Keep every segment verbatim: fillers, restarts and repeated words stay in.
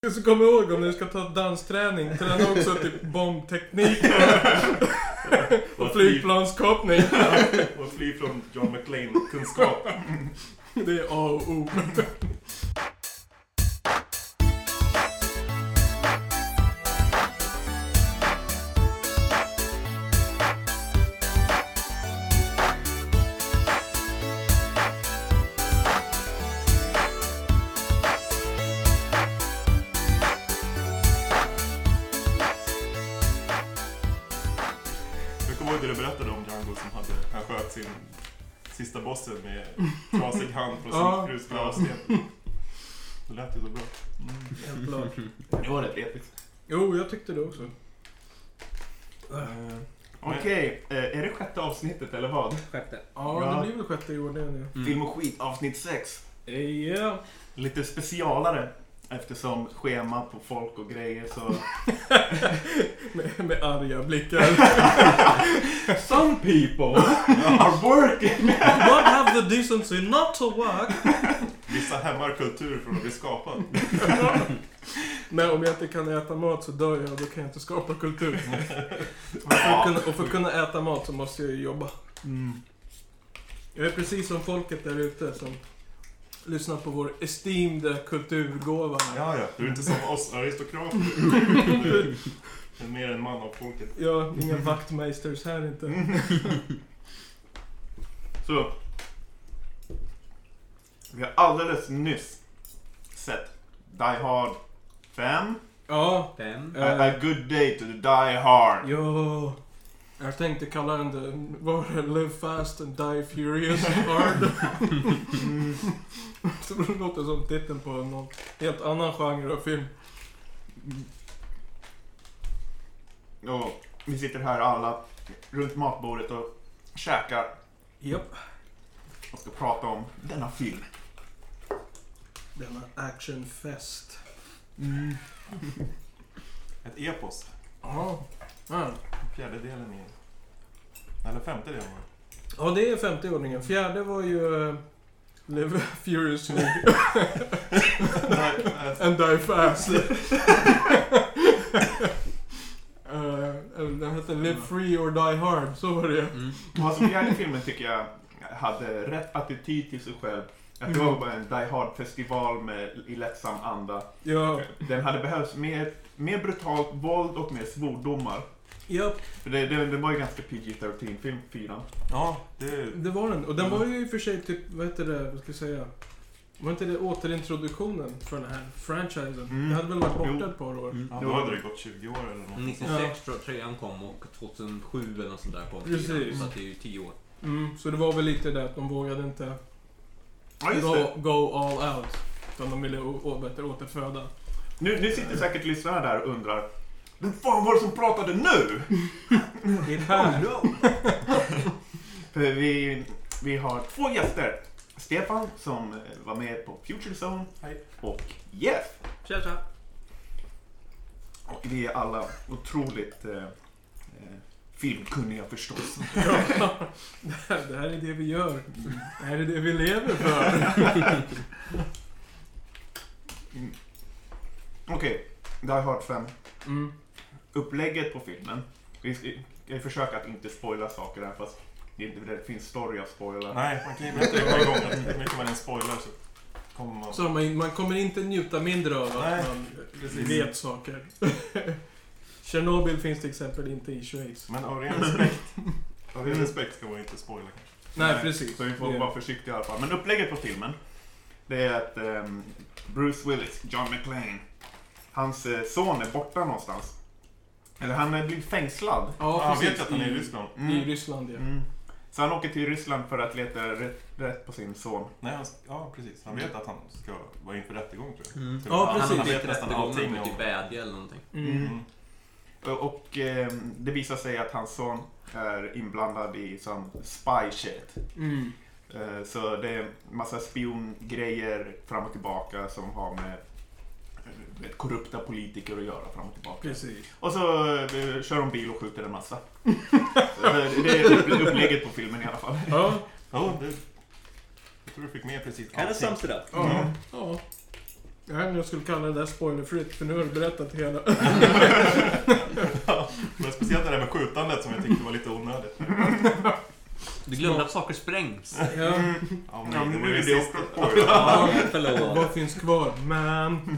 Så kom ihåg om du ska ta dansträning, träna också typ bombteknik och, och flygplanskapning. Och fly från John McClane-kunskap. Det är A och O. Sin sista bossen med trasig hand på sin ja. frus gravsten. Det lät ju så bra. Mm, helt klart. Det var rätt episkt. Jo, jag tyckte det också. Uh, Okej, okay. uh, är det sjätte avsnittet eller vad? Sjätte. Ja, ja. Det blir väl sjätte i ordningen. Ja. Mm. Film och skit, avsnitt sex. Ja. Yeah. Lite specialare. Eftersom schema på folk och grejer så... med, med arga blickar. Some people are working. What have the decency not to work? Vissa hämmar kultur från att bli skapad. Nej, om jag inte kan äta mat så dör jag. Då kan jag inte skapa kultur. Och för att kunna, och för att kunna äta mat så måste jag ju jobba. Mm. Jag är precis som folket där ute som... lyssna på vår esteemed kulturgåva. Ja, ja. Du är inte som oss aristokrater. Du är mer en man av folket. Ja, inga vaktmeisters här inte. Så. Vi har alldeles nyss sett Die Hard fem. Ja. fem. A, a good day to the Die Hard. Ja. Jag tänkte kalla den det, var det Live Fast and Die Furious Hard. Mm. Så det låter som titeln på någon helt annan genre av film. Och vi sitter här alla runt matbordet och käkar. Japp. Och ska prata om denna film. Denna actionfest. Mm. Ett epos. Ja. Ja. Fjärde delen i... Eller femte delen var det. Ja, det är femte ordningen. Fjärde var ju... Uh, Live Furiously. And Die Fast. uh, den hette Live Free or Die Hard. Så var det. Mm. Alltså fjärde filmen tycker jag hade rätt attityd till sig själv. Att det var bara en Die Hard-festival med i lättsam anda. Ja. Den hade behövts mer, mer brutalt våld och mer svordomar. Ja. För det, det, det var ju ganska P G tretton film, fyran. Ja, det... det var den. Och den var ju i och för sig typ, vad heter det, vad ska jag säga? Var inte det återintroduktionen för den här franchisen? Mm. Det hade väl varit borta ett par år. Mm. Ja, då hade det gått tjugo år eller något. nittiosex tror jag trean kom och tjugohundrasju eller något sånt där kom. Precis. Så att det är ju tio år. Mm, så det var väl lite det att de vågade inte ja, go, go all out. Utan de ville å, å, bättre återföda. Nu, nu sitter säkert lyssnarna där och undrar: vem fan var det som pratade nu? Det är här. Oh, no. För vi, vi har två gäster. Stefan som var med på Future Zone. Hej. Och Jeff. Tja, tja. Och vi är alla otroligt eh, filmkunniga förstås. Ja, det här är det vi gör. Det här är det vi lever för. mm. Okej, okay. Die Hard fem. Mm. Upplägget på filmen. Vi ska, jag försöker att inte spoila saker här, fast det, inte, det finns story att spoila. Nej, man kan ju berätta en gång att det mycket man en spoiler så kommer man... Så man, man kommer inte njuta mindre av att Nej, man precis. vet saker. Tjernobyl finns till exempel inte i Schweiz. Men av ren respekt, av ren respekt ska man inte spoila kanske. Nej, Nej, precis. Så vi får det. vara försiktiga i alla fall. Men upplägget på filmen, det är att um, Bruce Willis, John McClane, hans uh, son är borta någonstans. Eller han är blivit fängslad. Ja, han precis. vet att han är i Ryssland. Mm. I Ryssland, ja. Mm. Så han åker till Ryssland för att leta rätt, rätt på sin son. Nej, han, ja precis. Han vet att han ska vara inför rättegång tror jag. Mm. Ja, han, precis. Han vet vet nästan rättegången allting för om... typ vädje eller någonting. Mm. Mm. Och, och eh, det visar sig att hans son är inblandad i sån spy shit. Mm. Eh, så det är en massa spiongrejer fram och tillbaka som har med eh, korrupta politiker att göra fram och tillbaka. Precis. Och så eh, kör de bil och skjuter en massa. Så, det, det är upplägget på filmen i alla fall. Ja. Ja, det... Jag tror du fick med precis Kind of sums it up. Ja. Ja. Jag vet inte om jag skulle kalla det där spoilerfritt, för nu har du berättat hela. Ja, men speciellt det där med skjutandet som jag tyckte var lite onödigt. Du glömde att saker sprängs. Ja. Ja, Ja, nej, men det nu var är ju det sista. också spoiler. Ja, Och förlåt. vad finns kvar? Man.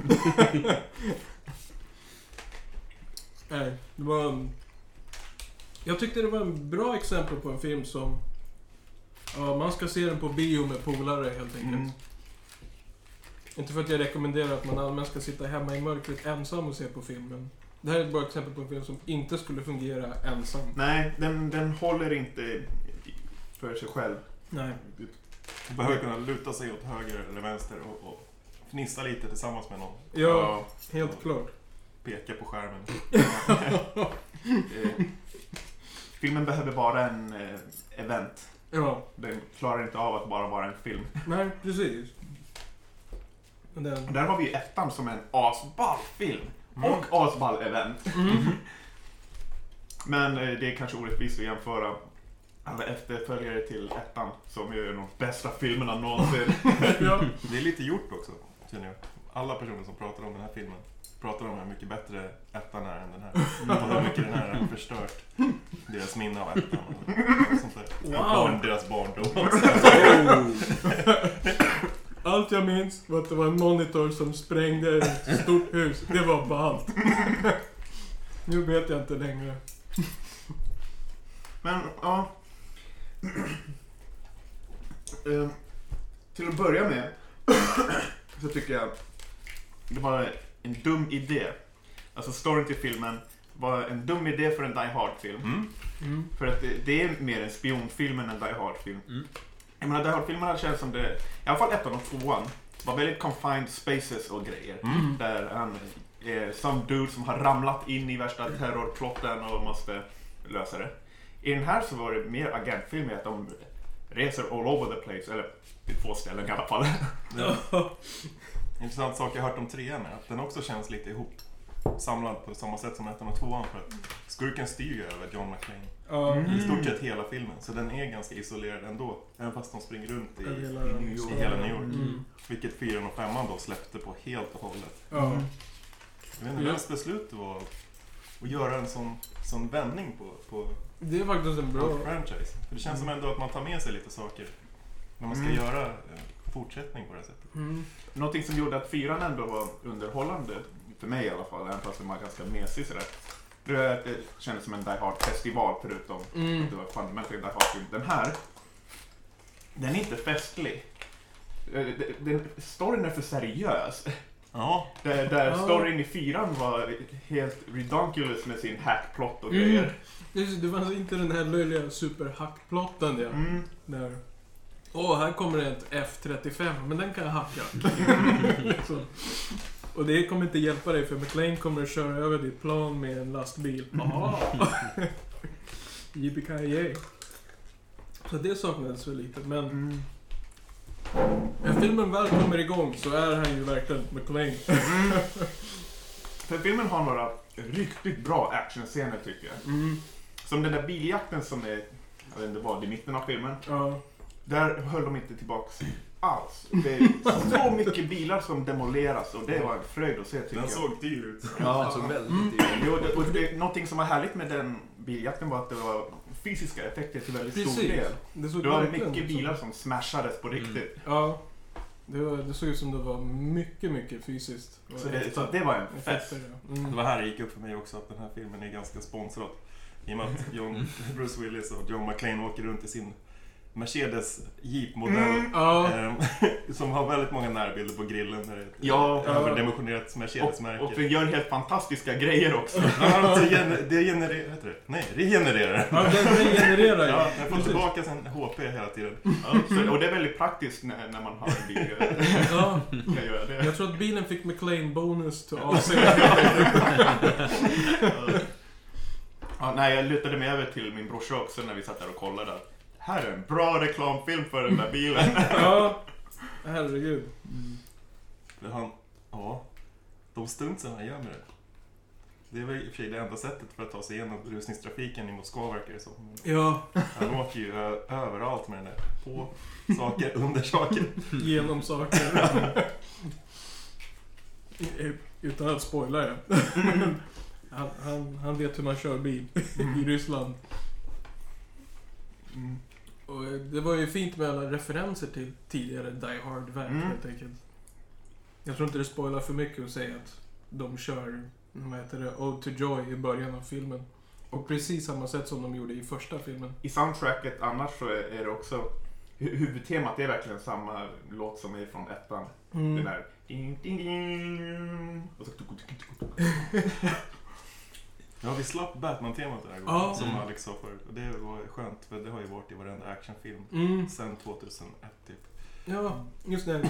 Nej, det var en... Jag tyckte det var en bra exempel på en film som... Ja, man ska se den på bio med polare helt enkelt. Mm. Inte för att jag rekommenderar att man allmänt ska sitta hemma i mörkret ensam och se på filmen. Det här är ett bra exempel på en film som inte skulle fungera ensam. Nej, den, den håller inte för sig själv. Nej. Du behöver kunna luta sig åt höger eller vänster och, och fnissa lite tillsammans med någon. Ja, helt klart. Peka på skärmen. Eh, filmen behöver vara en eh, event. Ja, Den klarar inte av att bara vara en film. nej, precis. Men den... Där har vi ettan som en asball film. Mm. Och asball event. Mm. Men eh, det är kanske orättvist att jämföra alla efterföljare till ettan som är de bästa filmerna någonsin. Ja. Det är lite gjort också, känner jag. Alla personer som pratar om den här filmen pratar om hur mycket bättre ettan är än den här. Och hur mycket den här har förstört deras minne av ettan och sånt där. Wow. Barn, deras barndom. Allt jag minns var att det var en monitor som sprängde ett stort hus. Det var ballt. Nu vet jag inte längre. Men ja. Eh, till att börja med så tycker jag det var en dum idé. Alltså storyn till filmen var en dum idé för en Die Hard-film. Mm. Mm. För att det, det är mer en spionfilm än en Die Hard-film. Mm. Jag menar, Die Hard-filmerna känns som det, i alla fall ettan och tvåan, var väldigt confined spaces och grejer. Mm. Där han är some dude som har ramlat in i värsta terrorplotten och måste lösa det. I den här så var det mer agentfilm att de reser all over the place, eller vid två ställen i alla fall. Ja. Intressant sak jag har hört om trean är att den också känns lite ihop samlad på samma sätt som ettan och tvåan, för att skurken styr ju över John McClane Ja. Mm. i stort sett hela filmen, så den är ganska isolerad ändå, även fast de springer runt i, I hela i, New i York. hela New York. Mm. Vilket fyran och femman då släppte på helt och hållet. Ja. Jag vet inte, Ja. vems beslut det var att göra en sån, sån vändning på, på, Det är faktiskt en på bra... ett franchise. För det känns som ändå att man tar med sig lite saker när man ska Mm. göra en fortsättning på det här sättet. Mm. Någonting som gjorde att fyran ändå var underhållande, för mig i alla fall, även fast den var ganska mesig sådär. Det är att det kändes som en Die Hard-festival förutom Mm. att det var fundamentally Die Hard-film. Den här, den är inte festlig. Eh, den- Den, storyn är för seriös. Ja, Där, där Ja. storyn i fyran var helt redonkulous med sin hackplot och Mm. grejer. Det, det fanns inte den här löjliga superhackplotten ja. Mm. Där. Åh, här kommer ett F trettiofem, men den kan jag hacka. Så. Och det kommer inte hjälpa dig, för McClane kommer att köra över ditt plan med en lastbil. Aha. Yippee-ki-yay. Så det saknades väl lite, men Mm. när filmen väl kommer igång så är han ju verkligen McClane. För filmen har några riktigt bra actionscener tycker jag. Mm. Som den där biljakten som är, jag vet inte vad, i mitten av filmen. Ja. Där höll de inte tillbaks alls. Det är så mycket bilar som demoleras och det var en fröjd att se tycker den jag. såg dyr ut. Ja, den såg väldigt Mm. dyr ut. Jo, det, och det, någonting som var härligt med den biljakten var att det var fysiska effekter till väldigt stor Precis. del. Det, såg Det var verkligen mycket ut som- bilar som smashades på riktigt. Ja. Det, var, det såg ut som det var mycket, mycket fysiskt. Och Så, det, äkta så det var en fest. effekter, ja. Det Mm. var här det gick upp för mig också att den här filmen är ganska sponsrad. I och med att John, Bruce Willis och John McClane åker runt i sin Mercedes Jeep-modell. Mm. Ja. ehm, som har väldigt många närbilder på grillen. Där det är ett Ja. överdimensionerat Och, Mercedes-märke. och det gör helt fantastiska grejer också. Ja, alltså, gener- det genererar, heter det? Nej, regenererar. Ja, den regenererar ju. Ja, den får Precis. tillbaka sin H P hela tiden. Ja, så, och det är väldigt praktiskt när, när man har en bil. Ja. Kan göra det. Jag tror att bilen fick McClane-bonus till A C. Ja, nej, jag lutade mig över till min brorsa också när vi satt där och kollade. Här är en bra reklamfilm för den där bilen. Ja. Herregud. För han, ja, de stuntsen han gör med det. Det är väl i och för sig det enda sättet för att ta sig igenom rusningstrafiken i Moskva verkar det som. Ja. Han åker ju ö- överallt med den där. På saker, under saker. Genom saker. Utan att spoila det. han, han, han vet hur man kör bil i Ryssland. Mm. Och det var ju fint med alla referenser till tidigare Die Hard-verk Mm. helt enkelt. Jag tror inte det spoilar för mycket att säga att de kör, vad heter det, Ode to Joy i början av filmen. Och precis samma sätt som de gjorde i första filmen. I soundtracket annars så är är det också hu- huvudtemat är verkligen samma låt som är från ettan. Mm. Den här ding, ding, ding. Och så Ja, vi slapp Batman-temat den här gången, Ja. som Alex sa förut. Och det var skönt, för det har ju varit i varenda actionfilm Mm. sen tjugohundraett typ. Ja, just det.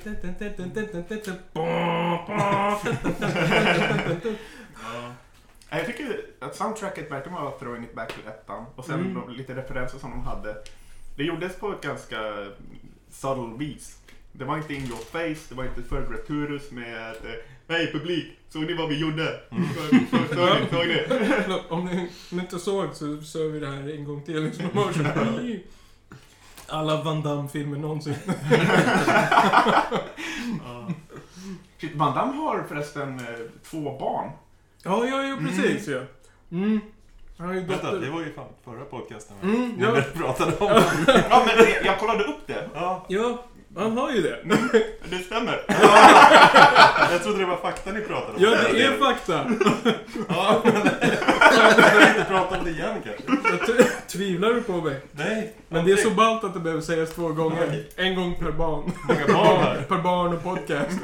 Ja. Jag tycker att soundtracket verkligen var throwing it back till ettan. Och sen Mm. de, lite referenser som de hade. Det gjordes på ett ganska subtle vis. Det var inte in your face, det var inte för gratuitous med att hej publik, såg ni vad vi gjorde? Mm. Såg, såg, såg, ni, såg ni? Om ni inte såg så kör vi det här en gång till. Liksom, motion. Alla Van Damme-filmer någonsin. Ja. Shit, Van Damme har förresten eh, två barn. Ja, ja, ja, precis. Ja. Mm. Han har ju Vänta, det dotter. var ju fan förra podcasten. Mm, När ja. vi pratade om Ja, men jag, jag kollade upp det. Ja, Ja, han har ju det. Det stämmer. jag trodde det var fakta ni pratade om. Ja, det är fakta. Ja, men jag vill inte prata om det igen kanske. Jag t- tvivlar du på mig? Nej. Men det är så ballt att det behöver sägas två gånger. En gång per barn. många barn här. Per barn och podcast.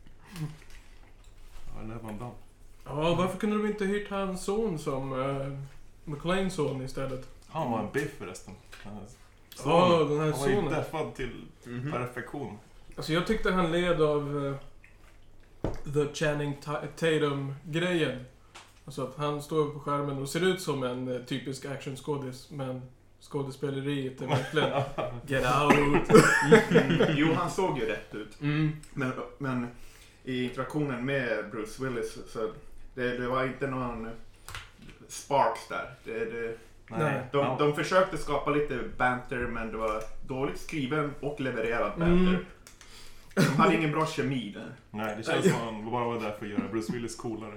Ja, det var en dag. Ja, varför kunde de inte hyrt hans son som uh, McLeans son istället? Han var en biff förresten. Så, Ja, den här han var ju sonen. deffad till Mhm. perfektion. Alltså jag tyckte han led av uh, The Channing Ta- Tatum-grejen. Alltså att han står på skärmen och ser ut som en uh, typisk actionskådis, men skådespeleriet är verkligen get out. Jo, han såg ju rätt ut. Mm. Men, men i interaktionen med Bruce Willis så det, det var inte någon sparks där. Det, det, Nej. de, Ja. de försökte skapa lite banter, men det var dåligt skriven och levererad banter. Mm. De hade ingen bra kemi där. Nej, det känns som att han bara var där för att göra Bruce Willis coolare.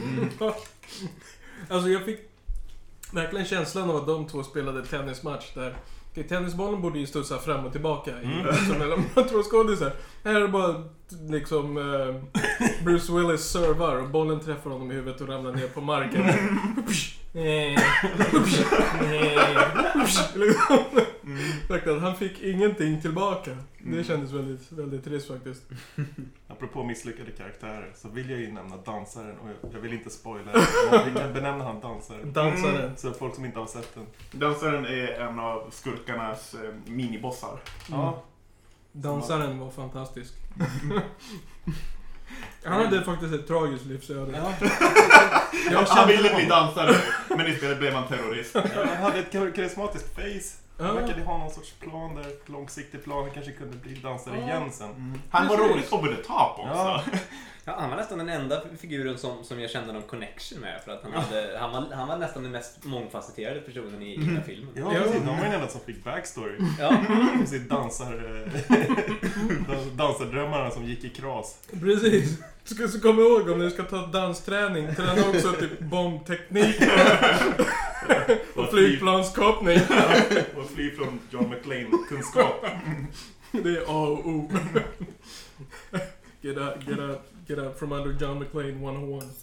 Alltså jag fick verkligen känslan av att de två spelade tennismatch där. Okej, tennisbollen borde ju studsa fram och tillbaka i, Mm. liksom, mellan två skådisar. Här är det bara liksom eh, Bruce Willis servar och bollen träffar honom i huvudet och ramlar ner på marken. Liksom. Han fick ingenting tillbaka. Det kändes väldigt, väldigt trist faktiskt. Apropå misslyckade karaktärer så vill jag ju nämna dansaren, och jag, jag vill inte spoila, men vi kan benämna han dansaren. Dansaren. Så folk som inte har sett den. Dansaren är en av skurkarnas eh, minibossar. Ja, Dansaren var fantastisk. Han hade faktiskt ett tragiskt livsöde. ja. Jag Han kände ville bli dansare, men istället blev han terrorist. Han hade ett kar- karismatiskt face. Han Ja. verkade ha någon sorts plan där, långsiktig plan. Han kanske kunde bli dansare Ja. igen sen. Han var Precis. roligt over the top också. Ja. Ja, han var nästan den enda figuren som, som jag kände någon connection med. För att han, hade, han, var, han var nästan den mest mångfacetterade personen i, i den här filmen. Ja, Ja. precis. De var den enda som fick backstory. Ja. Precis, dansar, dans- dansardrömmarna som gick i kras. Precis. Du ska så komma ihåg om ni ska ta dansträning. Träna också typ bombteknik och flygplanskapning. Och fly från John McClane-kunskap. Det är A och O. Get out, get out, get out from under John McClane one oh one.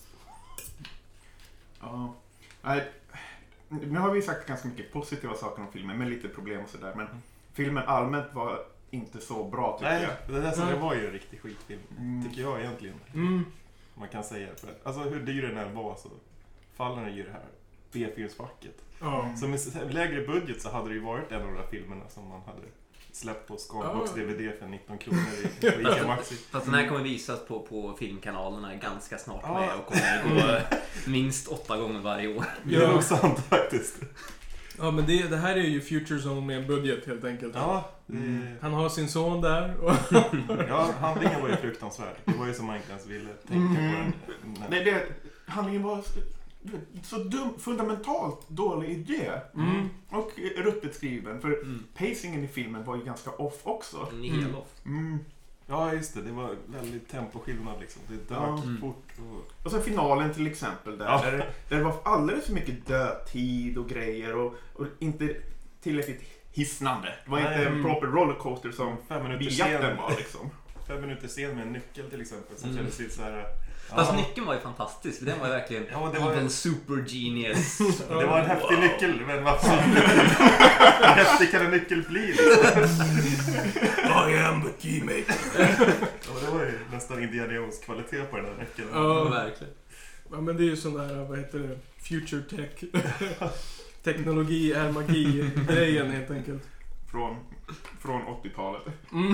Ja. Nej, nu har vi sagt ganska mycket positiva saker om filmen, med lite problem och sådär. Men filmen allmänt var inte så bra tycker Nej, jag. det där så det Nej. var ju en riktig skitfilm. Mm. Tycker jag egentligen. Mm. Man kan säga. För att, alltså hur dyr den än var så faller den ju det här B-filmsfacket. Ja. Så med lägre budget så hade det ju varit en av de där filmerna som man hade släppt på Scarbox Ja. D V D för nitton kronor i, på Ica Maxi. Fast den här kommer visas på, på filmkanalerna ganska snart Ja. med och kommer gå minst åtta gånger varje år. Det är nog sant faktiskt. Ja, men det, det här är ju Future Zone med en budget helt enkelt. Ja, det, Mm. Han har sin son där. Och ja, handlingen var ju fruktansvärd. Det var ju som man inte ens ville tänka Mm. på den. Nej, det, handlingen var så, så dum, fundamentalt dålig idé. Mm. Och ruttet skriven. För Mm. pacingen i filmen var ju ganska off också. En hel off. Mm. Ja, just det. Det var väldigt temposkillnad liksom. Det dök Ja. fort. Och... Och sen finalen till exempel där, Ja. där, där det var alldeles för mycket dödtid och grejer och, och inte tillräckligt hisnande. Det var Nej. inte en proper rollercoaster som Fem minuter biljakten sen, var liksom. fem minuter sen med en nyckel till exempel. Som Mm. kändes lite så här... Fast ja. nyckeln var ju fantastisk, för den var verkligen Ja, det var evil en- super genius. Det var en häftig nyckel, men vad fan. Hur häftig kan en nyckel bli liksom? I am the keymaker. Ja, det var ju nästan Indiana Jones kvalitet på den här nyckeln. Ja. Verkligen. Ja, men det är ju sån där, vad heter det, future tech. Teknologi är magi-grejen helt enkelt. Från, från åttiotalet. Mm.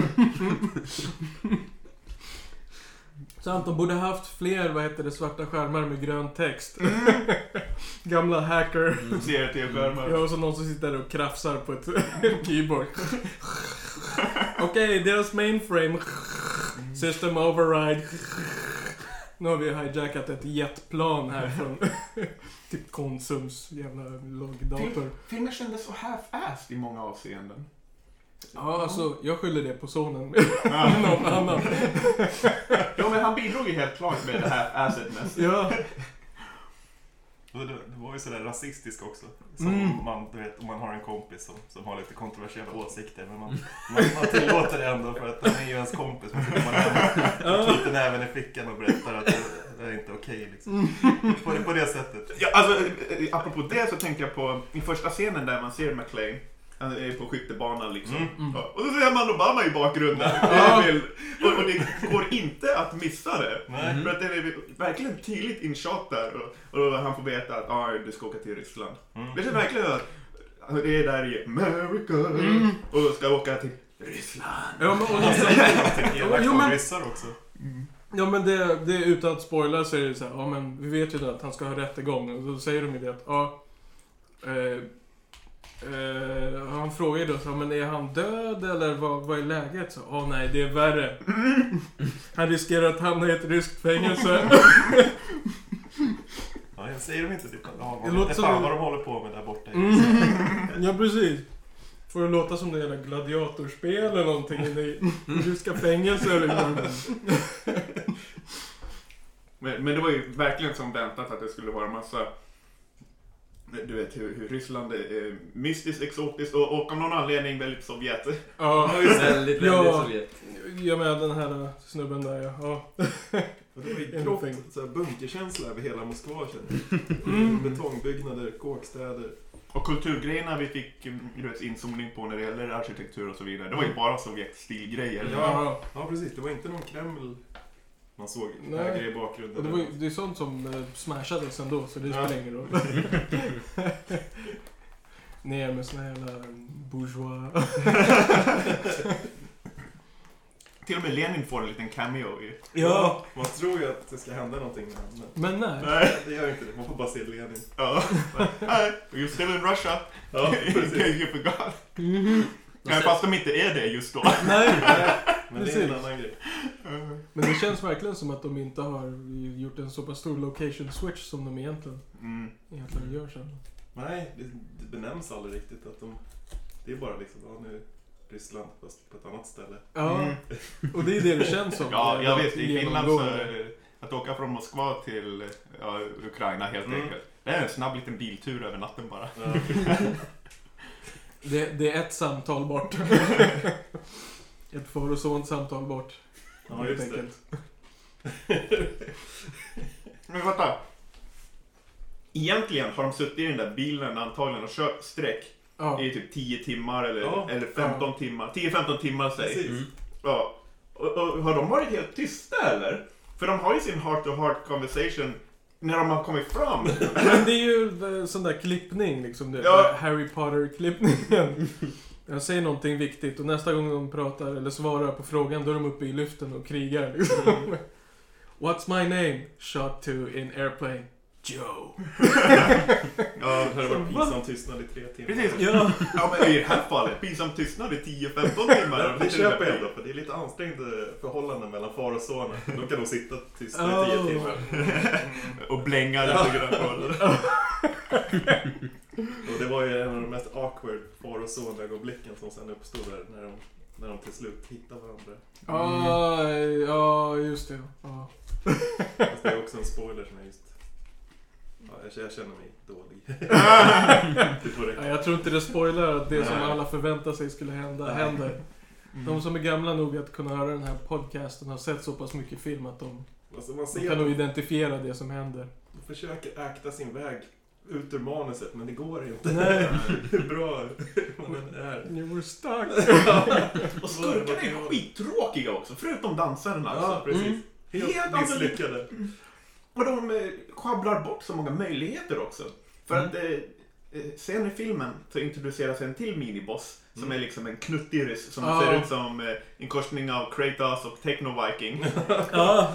Sant, de borde haft fler, vad heter det, svarta skärmar med grön text. Gamla hacker. Mm. Ser till skärmar. Ja, och så någon som sitter där och krafsar på ett keyboard. Okej, okay, deras mainframe. System override. Nu har vi hijackat ett jetplan här från typ Konsums jävla loggdator. Filmen kändes så half-assed i många avseenden. Ja, alltså, jag skyller det på sonen. Ja. Någon annan. Ja, men han bidrog ju helt klart med det här assetness. Ja. Och det, det var ju sådär rasistisk också. Som Mm. man, du vet, om man har en kompis som, som har lite kontroversiella åsikter. Men man, man, man tillåter det ändå för att han är ju ens kompis. Men så går man hem och knyter näven i fickan och berättar att det, det är inte okej liksom. På det, på det sättet. Ja, alltså, eh, apropå det så tänker jag på i första scenen där man ser McClane. Han är på skyttebanan liksom. Mm. Mm. Ja, och så ser man Obama i bakgrunden. Ja. och, och det går inte att missa det. Nej. För att det är verkligen tydligt inshot där. Och, och han får veta att ah, du ska åka till Ryssland. Mm. Det känns verkligen att alltså, det är där i America. Mm. Och ska åka till Ryssland. Ja, men, och Och nästan, någonting elakt Jo, om men- ryssar också. ja, men det, det utan att spoila så är det så här, ja men vi vet ju det att han ska ha rättegång. Och då säger de ju det att, ja... Eh, eh, han frågar ju då så, men är han död eller vad, vad är läget? Så, ja nej, det är värre. Han riskerar att hamna i ett ryskt fängelse. Ja, jag säger de inte typ. Ja, Det man låter vet som fan en- vad de håller på med där borta. Mm. Ja, precis. Får det låta som det jävla gladiatorspel eller någonting inne i ryska fängelser eller Men, men det var ju verkligen som väntat att det skulle vara en massa. Du vet hur, hur Ryssland är mystiskt, exotiskt och, och av någon anledning väldigt Sovjet. Ja, Väldigt, väldigt Ja. Sovjet. jag med den här snubben där, ja. ja. Och det var ju Anything. grått, så här bunkerkänsla över hela Moskva kände jag. Mm. Betongbyggnader, kåkstäder. Och kulturgrejerna vi fick du vet, inzoomning på när det gäller arkitektur och så vidare. Det var ju bara Sovjet-stilgrejer. Ja. Ja, precis. Det var inte någon Kreml man såg Nej. högre i bakgrunden. Och det, var ju, det är sånt som eh, smashades ändå, så det Ja. spelar ingen roll. Ner med såna jävla bourgeois. Till och med Lenin får en liten cameo i. Ja, man tror ju att det ska hända någonting med honom. Men nej. Nej. Det gör inte det. Man får bara se Lenin. Ja. Hi, you're still in Russia. Ja, In case you forgot. Nej, fast de inte är det just då. Nej. Men det är en annan grej. Men det känns verkligen som att de inte har gjort en så pass stor location switch som de egentligen, Mm. egentligen gör sen. Nej, det, det benämns aldrig riktigt. Att de, det är bara liksom, ja, nu är Ryssland fast på ett annat ställe. Ja, Mm. och det är det det känns som. Ja, Det är jag vet. I Finland så genomgående. eh, att åka från Moskva till ja, Ukraina helt Mm. enkelt. Det är en snabb liten biltur över natten bara. Ja. Det, det är ett samtal bort. Ett far och son samtal bort. Ja, helt just det. enkelt. Men vänta. Egentligen har de suttit i den där bilen antagligen och kört sträck Ja. i typ tio timmar eller, Ja. eller femton timmar. tio femton timmar säg. Precis. Mm. Ja. Och, och har de varit helt tysta eller? För de har ju sin heart-to-heart conversation när de har kommit fram. Men det är ju eh, sån där klippning liksom. Det, Ja. Harry Potter-klippningen. Jag säger någonting viktigt och nästa gång de pratar eller svarar på frågan då är de uppe i luften och krigar liksom. What's my name? Shot to in airplane. Joe. Ja, Det hade varit pinsam tystnad i tre timmar. precis. Ja. Ja, men i det här fallet, pinsam tystnad i tio femton timmar. Ja, det köper jag ändå, för det är lite ansträngda förhållanden mellan far och son. Då kan de sitta tysta i tio Oh. timmar. Och blänga lite grann. Och det var ju en av de mest awkward far och son-ögonblicken som sen uppstod där när de När de till slut hittar varandra. Ja, mm. ja just det. Ja. Fast det är också en spoiler som är just... Ja, jag, jag känner mig dålig. Ja, jag tror inte det spoilar att det som alla förväntar sig skulle hända, händer. Mm. De som är gamla nog att kunna höra den här podcasten har sett så pass mycket film att de, alltså man ser de kan nog identifiera det som händer. De försöker akta sin väg ut ur manuset, men det går inte. Nej. Det är bra. Man är. You were stuck. Och skurkarna är skittråkiga också, förutom dansarna. Ja, alltså. precis. Mm. Helt, Helt misslyckade. Och de eh, schabblar bort så många möjligheter också. För mm. att eh, sen i filmen så introduceras en till miniboss mm. som är liksom en knuttig ryss som ah. ser ut som eh, en korsning av Kratos och Techno-Viking. Ja.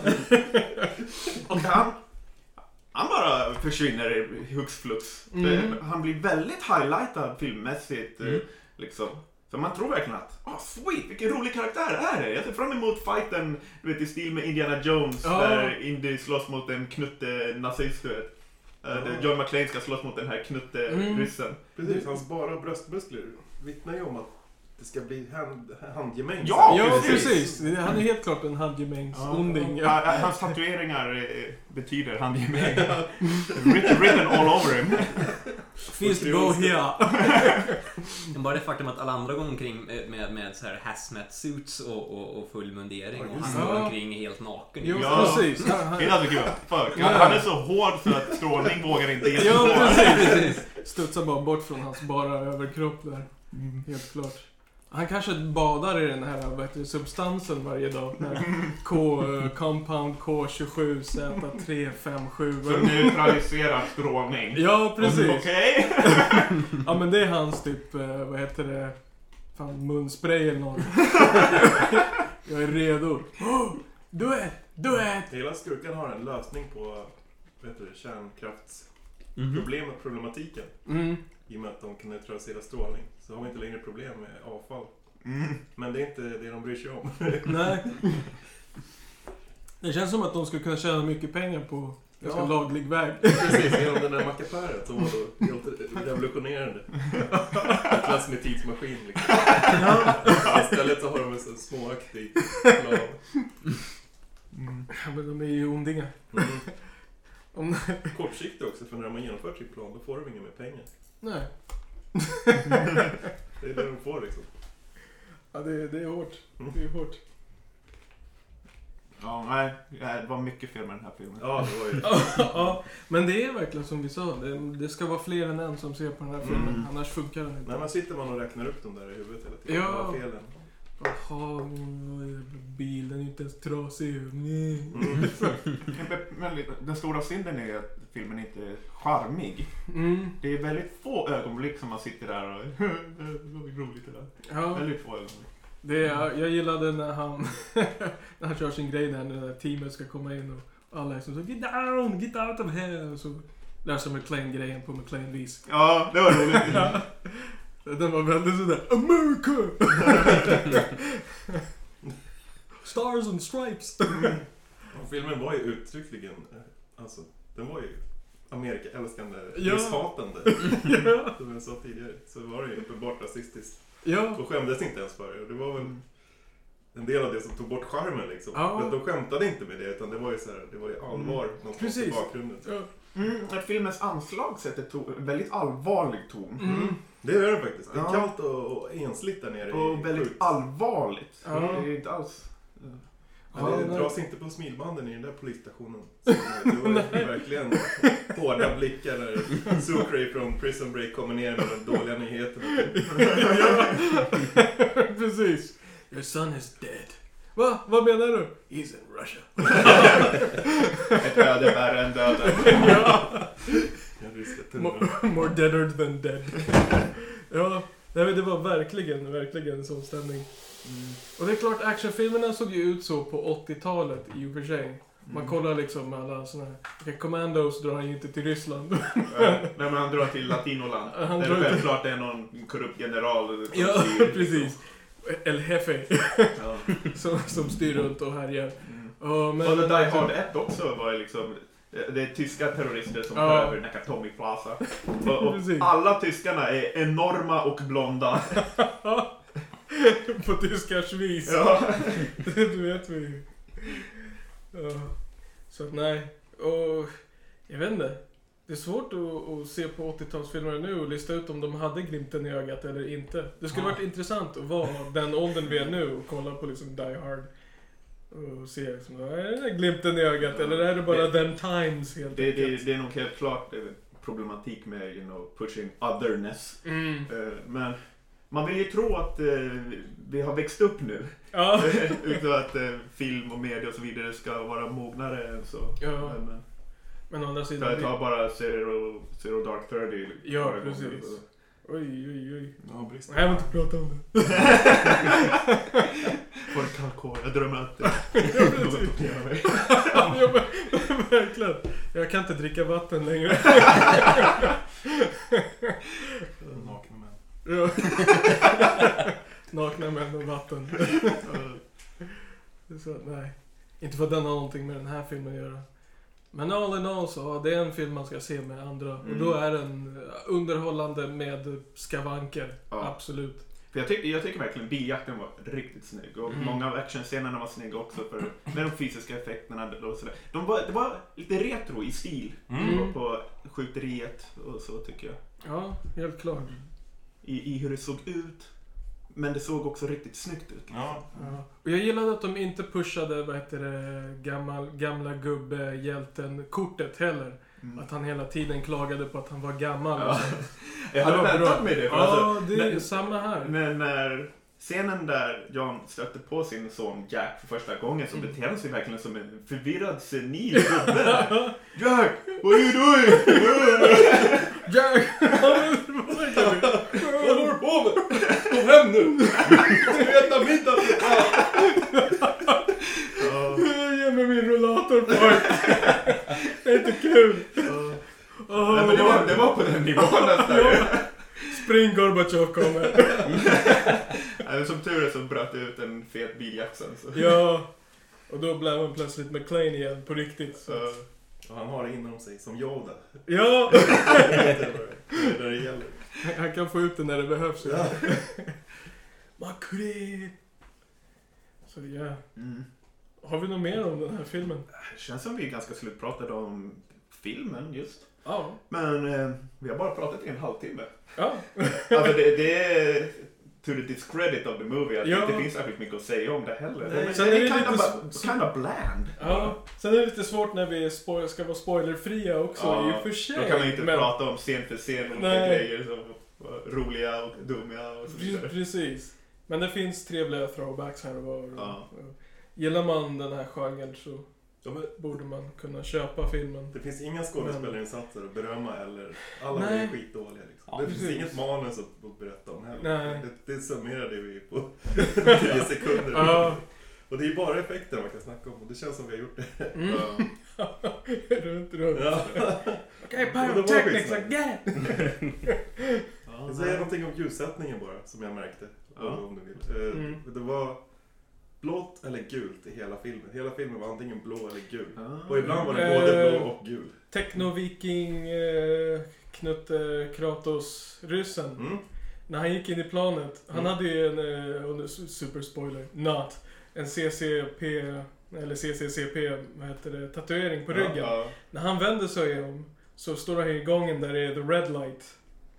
Och han, han bara försvinner i hux flux. Mm. Han blir väldigt highlightad filmmässigt. Mm. Eh, liksom. Så man tror verkligen att, åh oh, sweet, vilken rolig karaktär är det? Jag ser fram emot fighten, du vet, i stil med Indiana Jones, oh. där Indy slåss mot en knutte nazist, du vet. Oh. Där John McClane ska slåss mot den här knutte mm. ryssen. Precis, hans bara bröstmuskler vittnar ju om att det ska bli hand, handgemängs. Ja, ja, precis. precis. Han är helt klart en handgemängsonding. Ja, ja. Hans tatueringar betyder handgemäng. written, written all over him. Fist go here. Bara det faktum att alla andra går omkring med, med så här hazmat suits och, och, och full mundering. Och han går omkring helt naken. Jo, ja, precis. Hela tycker jag. Fuck. Han, han är så hård så att strålning vågar inte ge sig. Ja, precis. precis. Studsar bara bort från hans bara överkropp där. Mm. Helt klart. Han kanske badar i den här vet du, substansen varje dag. K, compound K tjugosju Z tre fem sju. Som neutraliserar strålning. Ja, precis. Okej. Okay. Ja, men det är hans typ, vad heter det? Fan, munspray eller något. Jag är redo. Oh, do it, do it. Hela skurkan har en lösning på vet du, kärnkraftsproblemet, mm-hmm. problematiken. Mm. I och med att de kan neutralisera strålning. Så har vi inte längre problem med avfall. Mm. Men det är inte det de bryr sig om. Nej. Det känns som att de skulle kunna tjäna mycket pengar på ganska ja. laglig väg. Precis, genom den där mackapären som var då helt revolutionerande. Ett klass med tidsmaskin liksom. Ja. Istället så har de en så småaktig plan. Mm. Ja, men de är ju ondingar. Mm. Om... Kortsiktigt också, för när man genomför sitt plan då får de inga mer pengar. Nej. Det är det de får liksom. Ja, det, det är hårt. Det är hårt. Ja, nej. Det var mycket fel med den här filmen. Ja, det var ju... ja, men det är verkligen som vi sa. Det, det ska vara fler än en som ser på den här filmen. Mm. Annars funkar den inte. Nej, man sitter man och räknar upp dem där i huvudet hela tiden. Ja. Vad felen. Jaha, bilen är inte ens trasig. Mm. Men den stora synden är att filmen inte är charmig. Mm. Det är väldigt få ögonblick som man sitter där och det är roligt det där. Ja. Väldigt få ögonblick. Det är, jag gillade när han när han kör sin grej där när det där teamet ska komma in och alla är som så get down, get out of here och så läser McClane-grejen på McClane-vis. Ja, det var roligt. Ja. Den var väldigt sådär America! Stars and stripes! Och filmen var ju uttryckligen alltså, den var ju Amerika-älskande, ja. misshatande. Ja. Som jag sa tidigare, så var det ju uppenbart rasistiskt. Ja. Och skämdes inte ens för det. Och det var väl en del av det som tog bort charmen liksom. Ja. För att de skämtade inte med det, utan det var ju så här, det var ju allvar mm. någonstans i bakgrunden. Ja. Mm, att filmens anslag sätter to- en väldigt allvarlig ton. Mm. Det gör det faktiskt. Det är ja. kallt och, och ensligt där nere. Och i väldigt skjut. allvarligt. Ja. Det är inte alls... Ja, det ja, dras inte på smilbanden i den där polisstationen. Så det var verkligen hårda blickar när Sucre från Prison Break kommer ner med de dåliga nyheterna. Ja. Precis. Your son is dead. Va? Vad menar du? He's in Russia. Ett öde värre än döden. Ja. More, more deader than dead. Ja, det var verkligen, verkligen en sån stämning. Mm. Och det är klart, actionfilmerna såg ju ut så på åttiotalet i och för sig. Man kollar liksom alla såna här... Okay, Commandos drar inte till Ryssland. Nej, men han drar till Latinoland. Han det är drar väl klart det är någon korrupt general. Ja, styr, precis. El Jefe. Ja. som, som styr runt och härjar. Mm. Uh, men, och The Die Hard ett också var liksom... Det är tyska terrorister som tar ja. över Nakatomi Plaza. Och, och alla tyskarna är enorma och blonda. På tyskars vis. Ja. Det vet vi ju. Ja. Så att nej. Och jag vet inte. Det är svårt att, att se på åttiotalsfilmer nu och lista ut om de hade glimten i ögat eller inte. Det skulle Ja. varit intressant att vara den åldern vi är nu och kolla på liksom Die Hard. Och se liksom, är det glimten i ögat Ja. eller är det bara Det- them times helt Det, det, enkelt? det är nog helt klart eh, problematik med you know, pushing otherness. Mm. Eh, Men man vill ju tro att eh, vi har växt upp nu. Ja. Utan att eh, film och media och så vidare ska vara mognare än så. Ja. Men, men, Men å andra ta, sidan... ta bara Zero, Zero Dark thirty. Ja, förra gången. precis. Oj, oj, oj. Ja, brist. Nej, jag vill inte prata om det. Får en kall kår. Jag drömmer att eh, Ja, något precis. torterar mig. Ja, men, verkligen. Jag kan inte dricka vatten längre. Nakna män. Ja. Nakna män och vatten. Så, nej. Inte för att den har någonting med den här filmen att göra. Men all in all så, ja, det är en film man ska se med andra. Och då är den underhållande med skavanker. Ja. Absolut. För jag, tyck, jag tycker verkligen biljakten var riktigt snygg. Och Mm. många av actionscenerna var snygga också. För, med de fysiska effekterna och sådär. De var, det var lite retro i stil. Mm. På, på skjuteriet och så tycker jag. Ja, helt klart. I, I hur det såg ut. Men det såg också riktigt snyggt ut. Ja. Ja. Och jag gillade att de inte pushade, vad heter det, gammal, gamla gubbe-hjälten-kortet heller. Mm. Att han hela tiden klagade på att han var gammal. Ja. Jag hade Ja, bra. väntat med det. För Ja, alltså, det är när- samma här. Men när scenen där John stötte på sin son Jack för första gången så Mm. beter han sig verkligen som en förvirrad senil gubbe. Jack, what are you doing? Jack! Vad håller du på med? Kom hem nu! Ska vi äta middag? Ja, Ge mig min rullator pojk. Det är inte kul. ja. Åh, Nej, men det, var, det var på den nivån nästan. Ja. Spring Gorbachev kommer. Nej, som tur är så bröt det ut en fet biljakt sen. Så. Ja. Och då blev han plötsligt McClane igen på riktigt. Så. Så, Och han har det inom sig som Yoda. Ja. Det är det det gäller. Han kan få ut det när det behövs. Ja. Makri. Så ja. mm. Har vi något mer om den här filmen? Det känns som vi är ganska slutpratade om filmen just. Ja. Men eh, vi har bara pratat i en halvtimme. Ja. Alltså det, det är to the discredit of the movie att Ja. det inte finns särskilt mycket att säga om det heller. Nej, Men sen det är är det kind, lite of, s- kind of bland. Ja. Sen är det lite svårt när vi spo- ska vara spoilerfria också, Ja, i och för sig. Då kan man inte men... prata om scen för scen olika Nej. grejer som var roliga och dumma och så Pre- vidare. Precis. Men det finns trevliga throwbacks här och var. Ja. Gillar man den här genren så Ja, men borde man kunna köpa filmen. det finns inga skådespelarinsatser att berömma eller alla Nej. är skitdåliga liksom. Ja, Det finns precis. inget manus att, att berätta om heller. Nej. Det, det summerade vi på tio sekunder. Ja. Och det är bara effekter man kan snacka om och det känns som vi har gjort det. Mm. Ja. runt, runt. Ja. Okej, Men det var pyrotechnics, skitsnack. like that! Ja, Jag säger någonting om ljussättningen bara, som jag märkte. Ja. Om du vill. Eh, Mm. Det var blått eller gult i hela filmen. Hela filmen var antingen blå eller gul. Ja. Och ibland var det Eh. både blå och gul. Techno-viking, eh, Knutte Kratos-ryssen. Mm. När han gick in i planet, han Mm. hade ju en, eh, under- super spoiler, not, en C C P, eller C C C P, vad heter det, tatuering på ryggen. Ja. När han vänder sig om så står han i gången där det är the red light.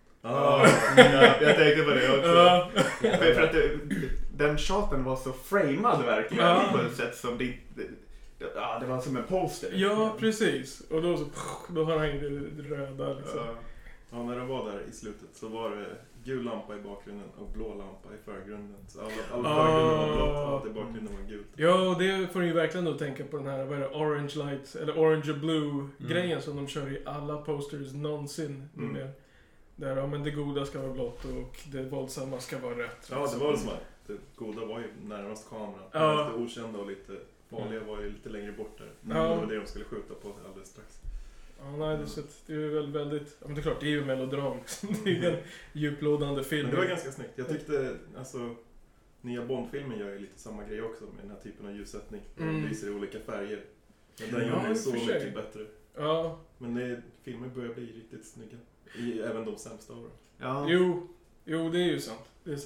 Ah. Ja, jag tänkte på det också. Ja. För, för att det, den shoten var så framad verkligen Ja. på ett sätt som det, det, ja, det var som en poster. Ja, precis. Och då så, då har han ju det röda liksom. Ja. Ja, när de var där i slutet så var det gul lampa i bakgrunden och blå lampa i förgrunden. Så alla, alla Ah. förgrunden var blått och allt i bakgrunden var gult. Ja, och det får ju verkligen då tänka på den här, vad är det, orange light, eller orange and blue grejen som de kör i alla posters någonsin. Mm. Med. Där, ja men det goda ska vara blått och det våldsamma ska vara rött. Ja, det var väl som att det goda var ju närmast kameran. Ja. Lite okända och lite farliga var ju lite längre bort där. Ja. Det var det de skulle skjuta på alldeles strax. Ja, nej, det, så att det är väl väldigt, ja men det är klart, det är ju melodram. Det är ju en djuplådande film. Men det var ganska snyggt. Jag tyckte, alltså, nya Bond-filmen gör ju lite samma grej också med den här typen av ljussättning. Där Mm. de lyser i olika färger. Men den Ja, gör i det och så för sig. mycket bättre. Ja, Men det, filmer börjar bli riktigt snygga. I, även de sämsta av dem. Ja. jo, jo det är ju sant. Det är sant.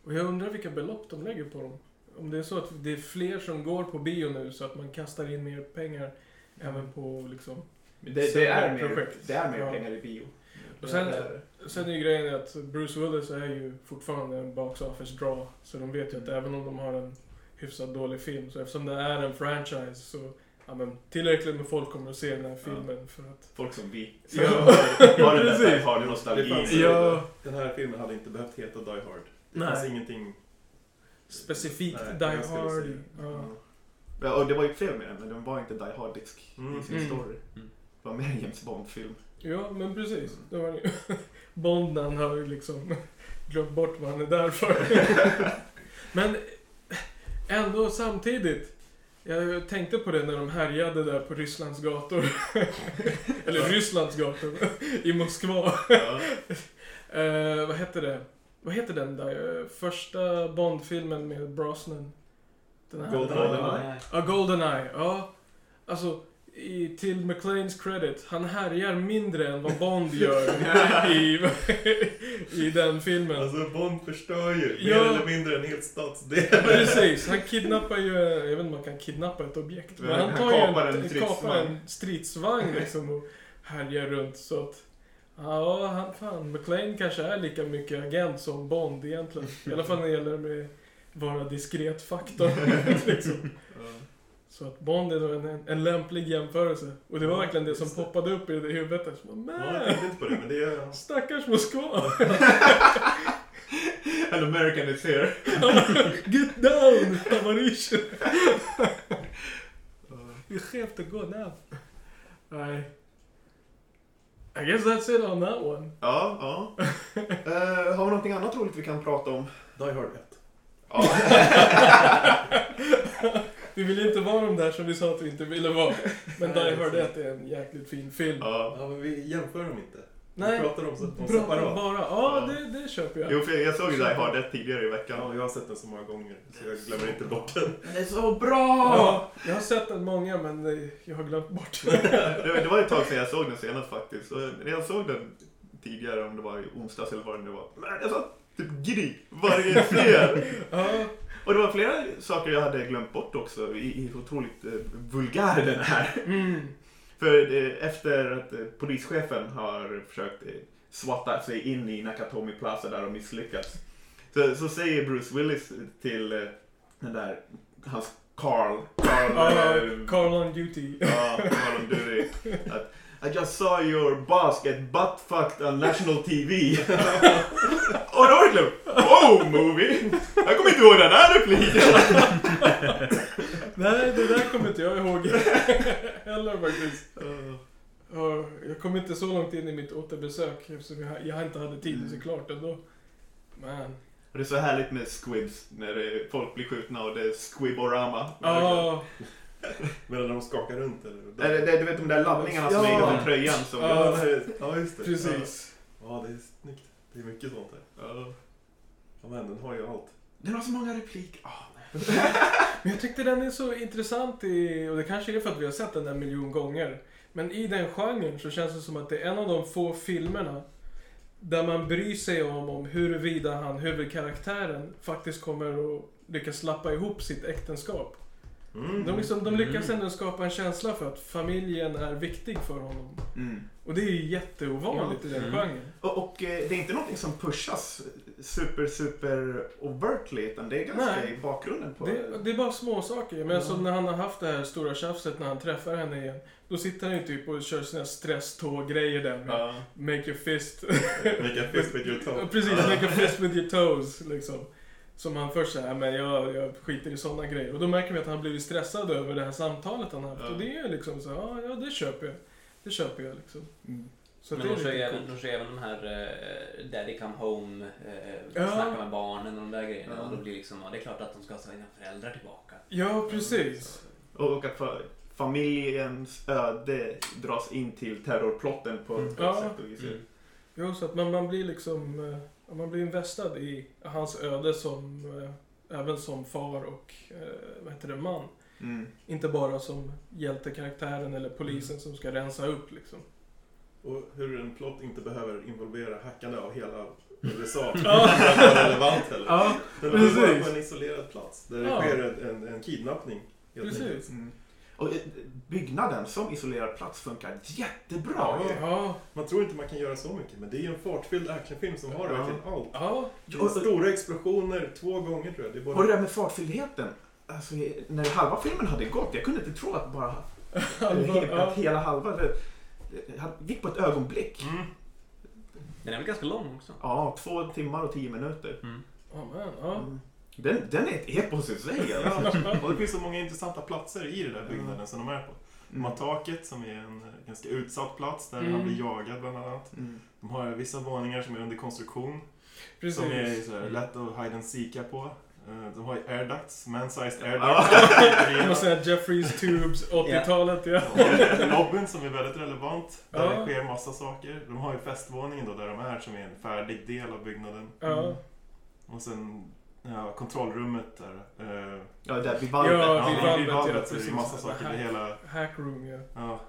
Och jag undrar vilka belopp de lägger på dem. Om det är så att det är fler som går på bio nu så att man kastar in mer pengar mm. även på liksom... Det, det, är, mer, projekt. det är mer ja. pengar i bio. Och sen, sen är ju grejen att Bruce Willis är ju fortfarande en box office draw. Så de vet ju att även om de har en hyfsat dålig film, så eftersom det är en franchise så ja, men tillräckligt med folk kommer att se den här filmen ja. för att... Folk som vi. Ja, har den där har nostalgi. Det ja. Den här filmen hade inte behövt heta Die Hard. Det Nej. fanns ingenting... Specifikt Nej, Die Hard. Ja. Ja, och det var ju fel med den, men den var inte Die Hard-disk mm. i sin Mm. story. Mm. Det var mer en James Bond-film. Ja, men precis. Det var ju... Bond han har ju liksom glömt bort vad han är där för. Men ändå samtidigt. Jag tänkte på det när de härjade där på Rysslands gator. Eller Rysslands gator. I Moskva. Ja. uh, vad heter det? Vad heter den där? Första Bond-filmen med Brosnan. Den här. GoldenEye. Ja, GoldenEye. Ja. Alltså, i, till McClanes credit, han härjar mindre än vad Bond gör i, i den filmen. Alltså Bond förstör ju Ja. mer eller mindre en hel stadsdel. Precis, han kidnappar ju, jag vet inte om man kan kidnappa ett objekt. Men han tar Han kapar ju en en, stridsvagn. kapar en stridsvagn liksom och härjar runt så att... Ja, han, fan, McClane kanske är lika mycket agent som Bond egentligen. I alla fall när det gäller med vara diskret faktor. liksom. Så att Bond är en, en lämplig jämförelse. Och det var verkligen det som poppade upp i det huvudet. Så, Ja, jag tänkte inte på det, men det är... stackars Moskva! An American is here. Get down, Tamarish! You have to go now. Nej. I guess that's it on that one. Ja, ja. uh, har vi någonting annat roligt vi kan prata om? Die Hard ett. Ja. Vi vill inte vara de där som vi sa att vi inte ville vara. Men Nej, Die Hard det är ett är en jäkligt fin film. Ja. Ja, men vi jämför dem inte. Nej, Vi pratar om, om pratar separat. bara. Ja, det, det köper jag. Jo, för jag såg ju Die Hard ett tidigare i veckan. Ja, jag har sett den så många gånger, så jag glömmer inte bort den. Den är så bra! Ja, jag har sett den många, men eh, jag har glömt bort den. det, det var ett tag sedan jag såg den senast faktiskt. Och när jag såg den tidigare, om det var i onsdags eller vad det var. Men jag sa typ giddy varje fler. Ja, Och det var flera saker jag hade glömt bort också. I, i otroligt eh, vulgär den här. mm. För eh, efter att eh, polischefen har försökt eh, swatta sig in i Nakatomi Plaza där de misslyckats. Så, så säger Bruce Willis till eh, den där, hans Carl. Carl, Ja, eh, Carl on duty. ja, Carl on duty. Att, I just saw your boss get butt-fucked on national T V. Och då var det liksom, wow, movie! Jag kommer inte ihåg den här repliken. Nej, det där kommer inte jag ihåg. Heller faktiskt. Ja, jag kom inte så långt in i mitt återbesök eftersom jag, jag inte hade tid att se klart ändå. Men... Och det är så härligt med squibs när det, folk blir skjutna och det är squiborama. Ja, Medan de skakar runt eller? Det, det, du vet de där laddningarna som Ja. är över tröjan som... Ja. Ja, just det. precis. Ja, det är snyggt. Det är mycket sånt där. Ja. Ja, men den har ju allt. Den har så många repliker. Ah, nej. Men jag tyckte den är så intressant i, och det kanske är för att vi har sett den där miljon gånger. Men i den genren så känns det som att det är en av de få filmerna där man bryr sig om, om huruvida han, huvudkaraktären, faktiskt kommer att lyckas slappa ihop sitt äktenskap. Mm. De, liksom, de lyckas ändå skapa en känsla för att familjen är viktig för honom. Mm. Och det är ju jätteovanligt i den Mm. genren. Och, och eh, det är inte någonting som pushas super, super overtly, utan det är ganska Nej. i bakgrunden på... Det, det är bara små saker. Men Ja. som när han har haft det här stora tjafset när han träffar henne igen. Då sitter han ju typ och kör sina stresståg-grejer där med Ja. make your fist. Make a fist with your toe. Precis, make a fist with your toes liksom. Som han först säger, men jag, jag skiter i sådana grejer. Och då märker vi att han har blivit stressad över det här samtalet han har haft. Ja. Och det är liksom så, ja, ja det köper jag. Det köper jag liksom. Mm. Så Men det är de kör ju lite även, coolt. de kör även de här uh, Daddy Come Home, uh, Ja. snacka med barnen och de där grejerna. Ja. Och då blir liksom, ja, det är klart att de ska ha sina föräldrar tillbaka. Ja, precis. Och, och att fa- familjens öde dras in till terrorplotten på Mm. ett Ja. sätt och vis. Mm. Jo, så att man, man blir liksom, eh, man blir investad i hans öde som, eh, även som far och, eh, vad heter det, man. Mm. Inte bara som hjältekaraktären eller polisen som ska rensa upp liksom. Och hur en plott inte behöver involvera hackande av hela U S A. Det är relevant heller. Ja, Den är bara precis. på en isolerad plats. Där det Ja. sker en, en, en kidnappning. helt Precis. enkelt. Mm. Och eh, byggnaden som isolerad plats funkar jättebra. Ja. ju. Ja, Man tror inte man kan göra så mycket, men det är ju en fartfylld actionfilm som har Ja. verkligen allt. ja. Det är stora explosioner två gånger tror jag. Det är Och bara... det där med fartfyllheten. Alltså, när halva filmen hade gått, jag kunde inte tro att bara Halva, att ja. hela halva det, det gick på ett ögonblick. Mm. Den är väl ganska lång också? Ja, två timmar och tio minuter. Mm. Ja, men, ja. Mm. Den, den är ett epos i sig. Alltså. Ja. Och det finns så många intressanta platser i den där byggnaden som de är på. De har taket som är en eh, ganska utsatt plats där Mm. han blir jagad bland annat. Mm. De har vissa våningar som är under konstruktion. Precis. Som är så här, Mm. lätt att hide and seeka på. Eh, De har ju air ducts, man-sized air Ja. ducts. Man säger Jeffreys Tubes, åttiotalet, ja. Ja, lobbyn som är väldigt relevant. Där Ja. det sker massa saker. De har ju festvåningen då där de är som är en färdig del av byggnaden. Ja, Och sen ja, kontrollrummet där. Eh, Ja, där vid valvet. Ja, Ja, vid vid valvet, ja, valvet så är det precis. ju massa saker. Det hela... Hackroom, ja. Ja.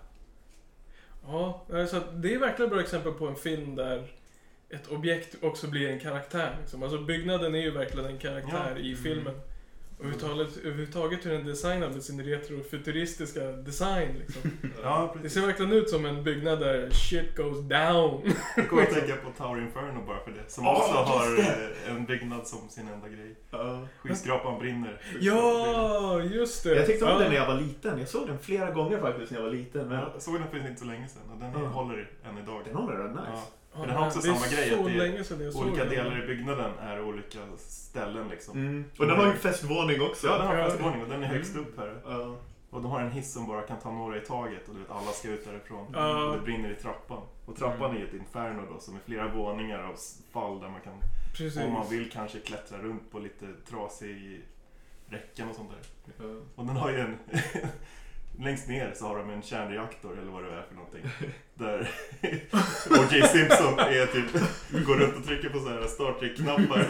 Ja, så att det är verkligen ett bra exempel på en film där ett objekt också blir en karaktär. Liksom. Alltså byggnaden är ju verkligen en karaktär Ja. i filmen. Och överhuvudtaget, överhuvudtaget hur den är designad med sin retrofuturistiska design. Liksom. Ja, Det precis. ser verkligen ut som en byggnad där shit goes down. Jag kommer att tänka på Tower Inferno bara för det. Som Ja, också har just det. eh, en byggnad som sin enda grej. Ja. Skyskrapan brinner. Ja, just det. Jag tyckte om ja. den när jag var liten. Jag såg den flera gånger faktiskt när jag var liten. Men Jag såg den för inte så länge sedan och den Ja. håller än idag. den håller den nice. Ja. Ja, den har också det är samma grej, så att det är länge sedan jag såg Olika den. delar i byggnaden är olika ställen liksom. Mm. Och den har ju en festvåning också. Ja, den har Ja. en festvåning och den är högst Mm. upp här. Ja. Och de har en hiss som bara kan ta några i taget och du vet, alla ska ut därifrån. Ja. Och det brinner i trappan. Och trappan Mm. är ett inferno då som är flera våningar av s- fall där man kan, Precis. om man vill, kanske klättra runt på lite trasig räcken och sånt där. Ja. Och den har ju en... Längst ner så har de en kärnreaktor eller vad det är för någonting. Där O J Simpson är typ, går runt och trycker på så här Star Trek-knappar.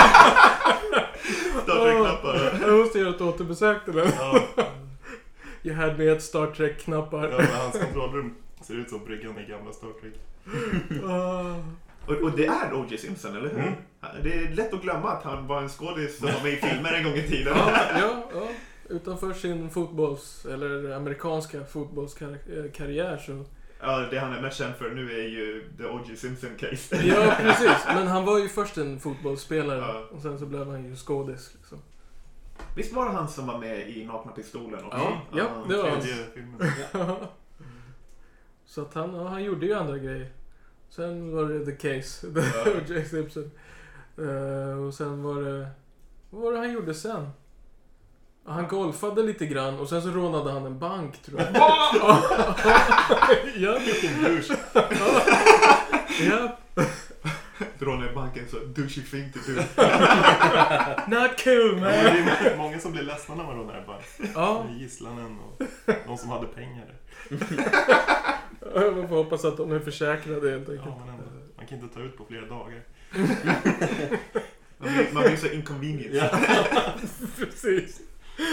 Star Trek-knappar. Jag måste göra ett återbesök till den. Ja, Jag hade med ett Star Trek-knappar. ja, men hans kontrollrum ser ut som bryggan i gamla Star Trek. Ah. Och, och det är O J Simpson, eller hur? Mm. Det är lätt att glömma att han var en skådis som var med i filmer en gång i tiden. Ja, ja, ja. Utanför sin fotbolls, eller amerikanska fotbollskarriär så... Ja, det han är mest känd för nu är ju The O J Simpson Case. Ja, precis. Men han var ju först en fotbollsspelare Ja. och sen så blev han ju skådis liksom. Visst var det han som var med i Nakna Pistolen också? Ja, ja, det var han. Tredje filmen. Så att han, ja, han gjorde ju andra grejer. Sen var det The Case, Ja. O J Simpson. Uh, och sen var det... Vad var det han gjorde sen? Ja, han golfade lite grann och sen så rånade han en bank, tror jag. Ja, Vilken douche. ja. Dra ner banken så douchey thing to do. Not cool, Ja, man. det är många som blir ledsna när man rånar en bank. Ja, Gisslanen och de som hade pengar. jag får hoppas att de är försäkrade helt Ja, enkelt. men ändå. Man kan inte ta ut på flera dagar. Man blir, man blir så inconvenient. Ja. Precis.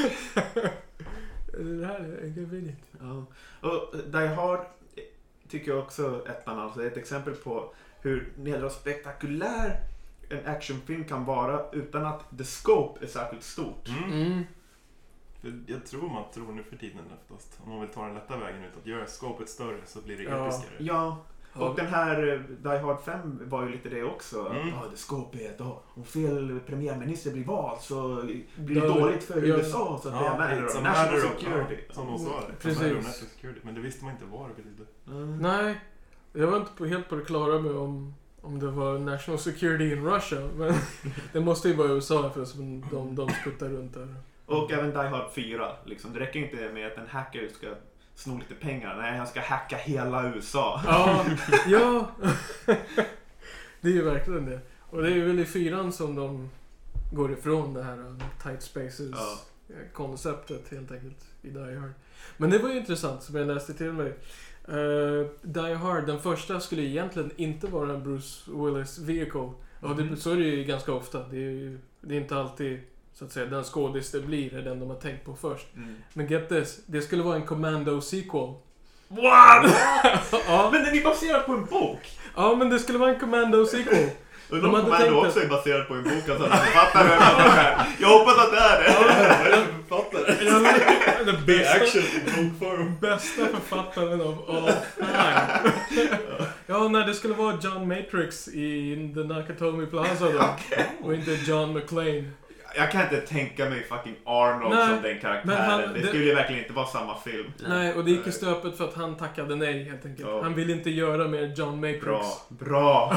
Det här är inconvenient. Ja. Och Die Hard tycker jag också ettan alltså är ett exempel på hur nedra spektakulär en actionfilm kan vara utan att the scope är särskilt stort. Mm. Mm. För jag tror man tror nu för tiden oftast. Om man vill ta den lätta vägen ut att göra skåpet större så blir det Ja. episkare. Ja, och den här eh, Die Hard fem var ju lite det också. Mm. Ja, the scope är att oh, om fel premiärminister blir vald så blir det Då- dåligt för ja. U S A så att det är matter it's of a national matter of- security. ja, som de sa det. Precis. It's a matter of national security. Men det visste man inte vad det betydde. Mm. Nej, jag var inte på, helt på det klara med om, om det var national security in Russia. Men det måste ju vara U S A för som de, de skuttar runt där. Och även Die Hard fyra. Liksom. Det räcker inte med att en hacker ska sno lite pengar. Nej, han ska hacka hela U S A. Ja, ja. Det är ju verkligen det. Och det är väl i fyran som de går ifrån det här um, tight spaces Ja. konceptet helt enkelt i Die Hard. Men det var ju intressant som jag läste till mig. Uh, Die Hard, den första skulle egentligen inte vara en Bruce Willis vehicle. Och det, Mm. så är det ju ganska ofta. Det är ju det är inte alltid så att säga den skådis det blir är den de har tänkt på först. Mm. Men get this, det skulle vara en Commando sequel. What? Ja. Men den är baserad på en bok. Ja, men det skulle vara en Commando-sequel. Undrar De om hade Commando tänkt också är baserad på en bok. Alltså, fattar du? Jag hoppas att det är det. Författare. Den Det är bästa, action i bokform. bästa författaren av all time. Ja, nej, det skulle vara John Matrix i The Nakatomi Plaza då. Och inte John McClane. Jag kan inte tänka mig fucking Arnold Nej, som den karaktären. men han- det det- skulle ju verkligen inte vara samma film. Nej, och det gick i stöpet för att han tackade nej helt enkelt. Ja. Han ville inte göra mer John Matrix. Bra, bra.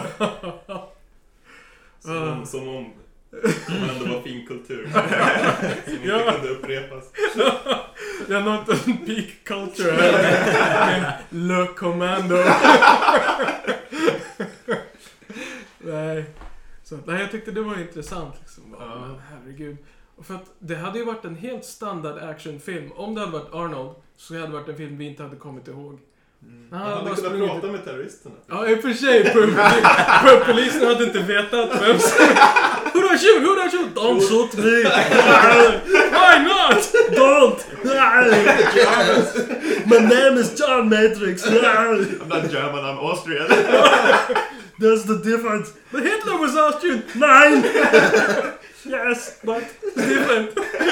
Som om, som om som ändå var fin kultur. Som inte Ja. kunde upprepas. Jag har nått en peak culture här med Le Commando. Nej. Så att, nej, jag tyckte det var intressant liksom. Ja. Men herregud. Och för att det hade ju varit en helt standard actionfilm. Om det hade varit Arnold så hade det varit en film vi inte hade kommit ihåg. Mm. Han Han hade hade bara kunnat sprungit... prata med terroristerna. Ja, i och för sig. På- på- Polisen hade inte vetat vem som... Who do I shoot? Who do I shoot? Don't shoot me! Why not? Don't! My name is John Matrix. I'm not German, I'm Austrian. There's the difference. But Hitler was Austrian. Nine! Yes, but it's different.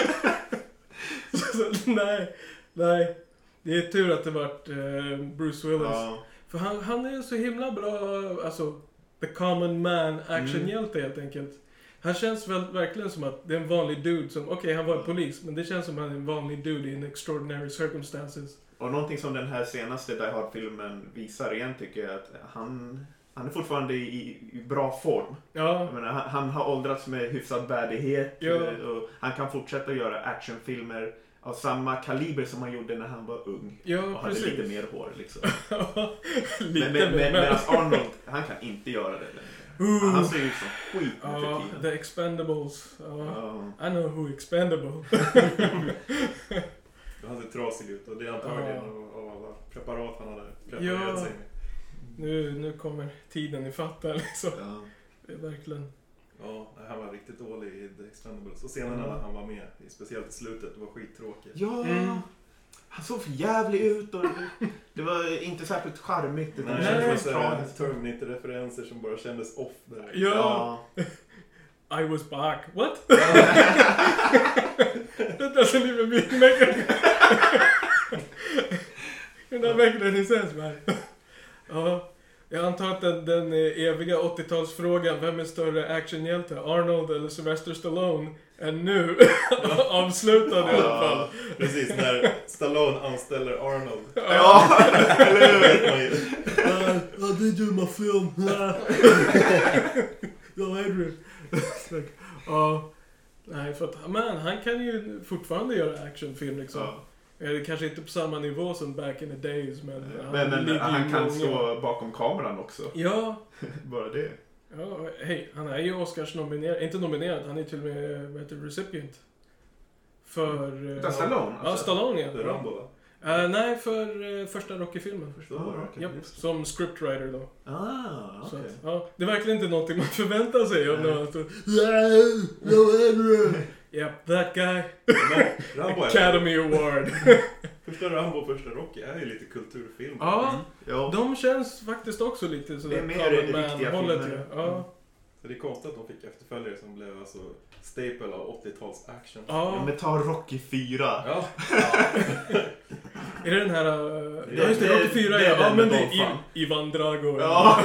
Så, nej, nej. Det är tur att det vart eh, Bruce Willis. Ja. För han, han är så himla bra, alltså, the common man actionhjälte helt enkelt. Han känns väl verkligen som att det är en vanlig dude som, okej okay, han var polis, men det känns som att han är en vanlig dude in extraordinary circumstances. Och någonting som den här senaste Die Hard-filmen visar igen tycker jag att han, han är fortfarande i, i bra form. Ja, Jag menar, han, han har åldrats med hyfsad värdighet. Ja. Och han kan fortsätta göra actionfilmer av samma kaliber som han gjorde när han var ung. ja Och hade precis. lite mer hår liksom. Lite men men, men mer. medan Arnold, han kan inte göra det längre. Ooh. Han ser ut som skit nu Ja, för the tiden. expendables. Ja. Ja. I know who expendable. Han ser trasig ut och det är antagligen Ja. av, av alla preparat han hade preparerat Ja. sig med. Nu, nu kommer tiden i fatta liksom. Ja. Det är verkligen... Ja, han var riktigt dålig i The Expendables. Och senare när han var med, speciellt i slutet, det var skittråkigt. Ja, Mm. han såg för jävlig ut och det, det var inte särskilt charmigt. Det Nej, kändes det var mest så här tragiskt. Terminator-referenser som bara kändes off där. Ja. Ja. I was back. What? That doesn't even mean make it. You're not making any sense, man. Ja, jag antar att den, den eviga åttiotalsfrågan, vem är större actionhjälte, Arnold eller Sylvester Stallone, är nu avslutad i alla fall. Precis, när Stallone anställer Arnold. Ja, eller hur? Vet man ju. Ja, det är ju my film. Ja, Adrian. Ja, nej, för att, men han kan ju fortfarande göra actionfilm liksom. Ja. Eller kanske inte på samma nivå som back in the days, men Men, men ligger han ju kan många- stå bakom kameran också. Ja, Bara det. ja, hej, han är ju Oscars nominerad, inte nominerad, han är till och med, vad heter det, recipient. För... Utan Stallone? Ja, Alltså. Stallone, Det är ja. Rambo, va? Uh, nej, för uh, första Rocky-filmen. Förstår du? Ah, Okej, Japp, just det. som scriptwriter då. Ah, Så okej. att, ja, det är verkligen inte någonting man förväntar sig av Nej. någon. Så, no, Adrian. Yep, that guy. Men Rambo är... Academy Award. Första Rambo och första Rocky är ju lite kulturfilm. Ja, Ja. de känns faktiskt också lite sådär Det är mer common det riktiga man-hållet, filmer. ja. Ja. Så det är konstigt att de fick efterföljare som blev alltså staple av åttio-tals action. Ja, Ja. men ta Rocky fyra. Ja. Är det den här... Uh, Det- ja, just det, det- Rocky fyra, det är ja. Ja, den men med det är Dolph Lundgren. I- Ivan Drago. Ja.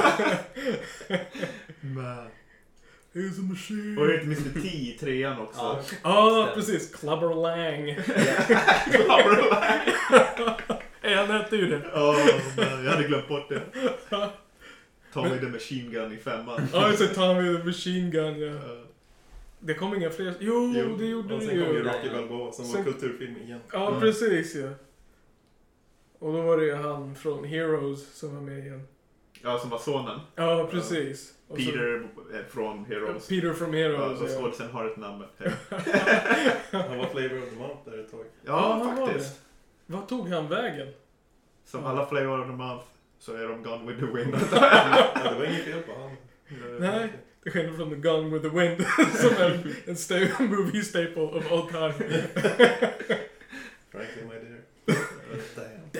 Men. He's a machine. Och det heter mister T i trean också. Ja. Ja, precis. Clubber Lang. Ja, han hette ju det. Ja, men jag hade glömt bort det. Tommy the Machine Gun i femman. Ja, just det. Tommy the Machine Gun, ja. Ja. Det kom inga fler. Jo, Jo, det gjorde och det sen kom ju ju. Rocky Balboa som Sen- var kulturfilm igen. Ja, Mm. precis ja. Och då var det ju han från Heroes som var med igen. Ja, som var sonen. Ja, precis. Och så- Peter eh, från Heroes. Peter from Ja, Heroes, och ja. skådisen har ett namn. Han var flavor of the month där ett tag. Ja, Ja, han var faktiskt. Vad tog han vägen? Som alla flavor of the month så är de gone with the wind. Ja, det var inget fel på han. Nej, det skillnad från The Gone with the Wind som är en sta- movie staple of all time. Frankly, my dear. Damn. Damn!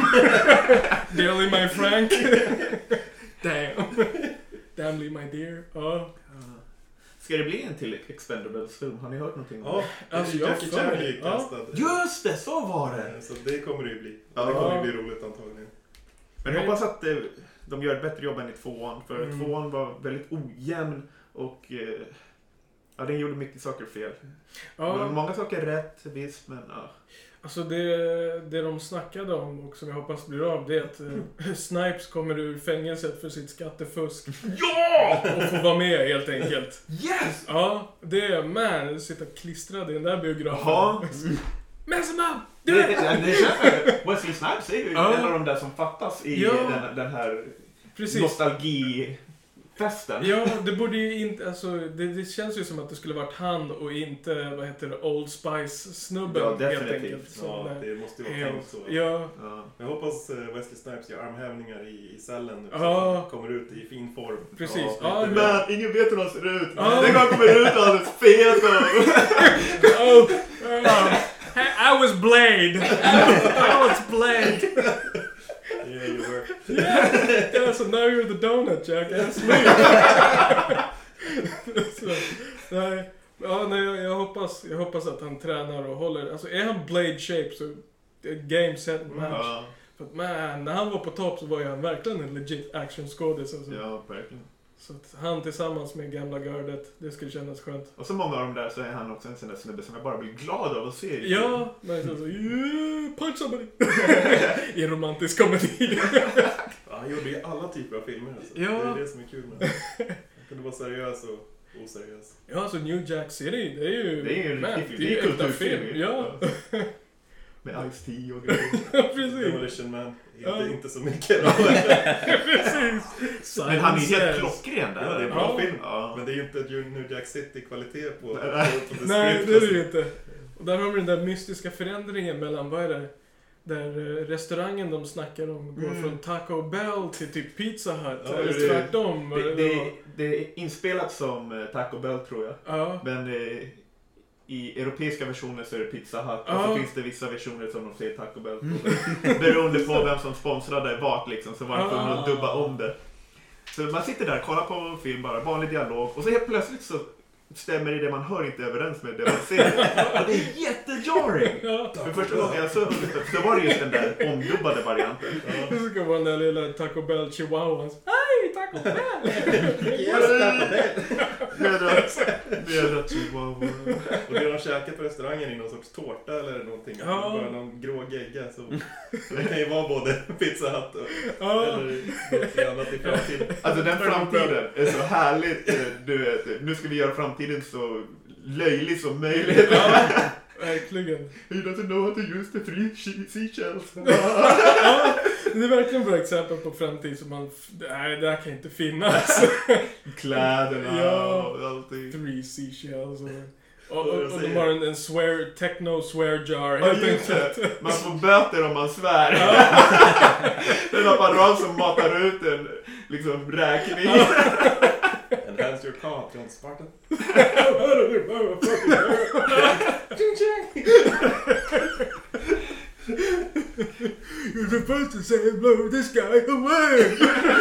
Dearly my Frank. Damn. Damnly my dear. Ja. Ska det bli en till Expendables-film? Har ni hört någonting om Ja, det? Alltså, jag Jackie får Chan det. är ju Ja. kastad. Just det, så var det! Så det kommer det ju bli. Ja. Det kommer ju bli roligt antagligen. Men jag hoppas att eh, de gör ett bättre jobb än i tvåan. För Mm. tvåan var väldigt ojämn och eh, ja, den gjorde mycket saker fel. Ja. Men många saker rätt, visst, men ja. Alltså det, det de snackade om och som jag hoppas blir av, det är att eh, Snipes kommer ur fängelset för sitt skattefusk. Ja! Och får vara med helt enkelt. Yes! Ja, det är man. Sitta klistrad i den där biografen. Jaha. Mess him up! Det, Do det, it! det, det känner, Wesley Snipes är ju Ja. en av de där som fattas i Ja. den, den här Precis. nostalgifesten. Ja, det borde ju inte, alltså det, det känns ju som att det skulle varit han och inte, vad heter det, Old Spice-snubben Ja, helt definitivt. enkelt. Som Ja, där. det måste ju vara Helt- tänkt så. Ja, Ja. Jag hoppas eh, Wesley Snipes gör armhävningar i, i cellen nu. Så Ja. att han kommer ut i fin form. precis. Ja, Ja, lite Men ingen vet hur han ser ut. Ja. Den gång kommer ut alldeles fet och... oh, um, I was Blade! I was Blade! Yeah, you were. Yeah, yeah, so now you're the donut, Jack. That's me. Så, nej, ja, nej, jag, jag, hoppas, jag hoppas att han tränar och håller. Alltså är han Blade shape så det är game set match. Ja, För att, man, när han var på topp så var ju han verkligen en legit actionskådis. Alltså. ja, verkligen. Så att han tillsammans med gamla gardet, det skulle kännas skönt. Och så många av dem där så är han också en sån där snubbe som jag bara blir glad av att se. Ja, men så, så yeah, punch somebody. I en romantisk komedi. Ja, han gjorde ju alla typer av filmer. Alltså. Ja. Det är det som är kul med det. Han kunde vara seriös och oseriös. Ja, alltså New Jack City, det är ju... Det är ju en man, riktig det är ju film. äkta Kulturfilm, film. ju. Ja, Med Ice-T och grejer. precis. Demolition Man. Inte, Ja. inte så mycket. Då. Precis. Men han är Silence helt says. klockren där. Ja, det är bra bra. film. Ja. Men det är ju inte New Jack City-kvalitet på, på, Nej. på the Nej, script. det är det ju inte. Och där har vi den där mystiska förändringen mellan, vad är det? Där eh, restaurangen de snackar om går Mm. från Taco Bell till typ Pizza Hut. Ja, eller det- tvärtom. Det, eller det, vad? det är inspelat som eh, Taco Bell tror jag. Ja. Men eh, i europeiska versioner så är det Pizza Hut. Och Ja. så finns det vissa versioner som de säger Taco Bell. Beroende på vem som sponsrade vart liksom. Så var de tvungna att dubba om det. Så man sitter där, kollar på en film bara, vanlig dialog. Och så helt plötsligt så stämmer det man hör inte överens med det man ser. Och det är jättejarring! Ja. För första gången jag såg det så var det just den där omdubbade varianten. Och så ska vara den där lilla Taco Bell chihuahuan. Hej, Taco Bell! Jävla chihuahua. Och det de käkar på restaurangen är någon sorts tårta eller någonting. Ja. Bara någon grå gegga. Så det kan ju vara både Pizza Hut och Ja. eller något annat i framtiden. Alltså den framtiden är så härligt. eh, Du vet, nu ska vi göra framtiden så löjlig som möjligt. Ja, verkligen. He doesn't know how to use the three she- seashells. Ja, det är verkligen bra exempel på framtid som man... Nej, det här kan inte finnas. Kläderna Ja. och allting. Three seashells. Och, och, och, och de har en, en swear, techno swear jar. Ja, Helt just det. enkelt. Man får böter om man svär. Det är en apparat som matar ut en liksom räkning. Enhance your car, John Spartan. You're supposed to say blow this guy away.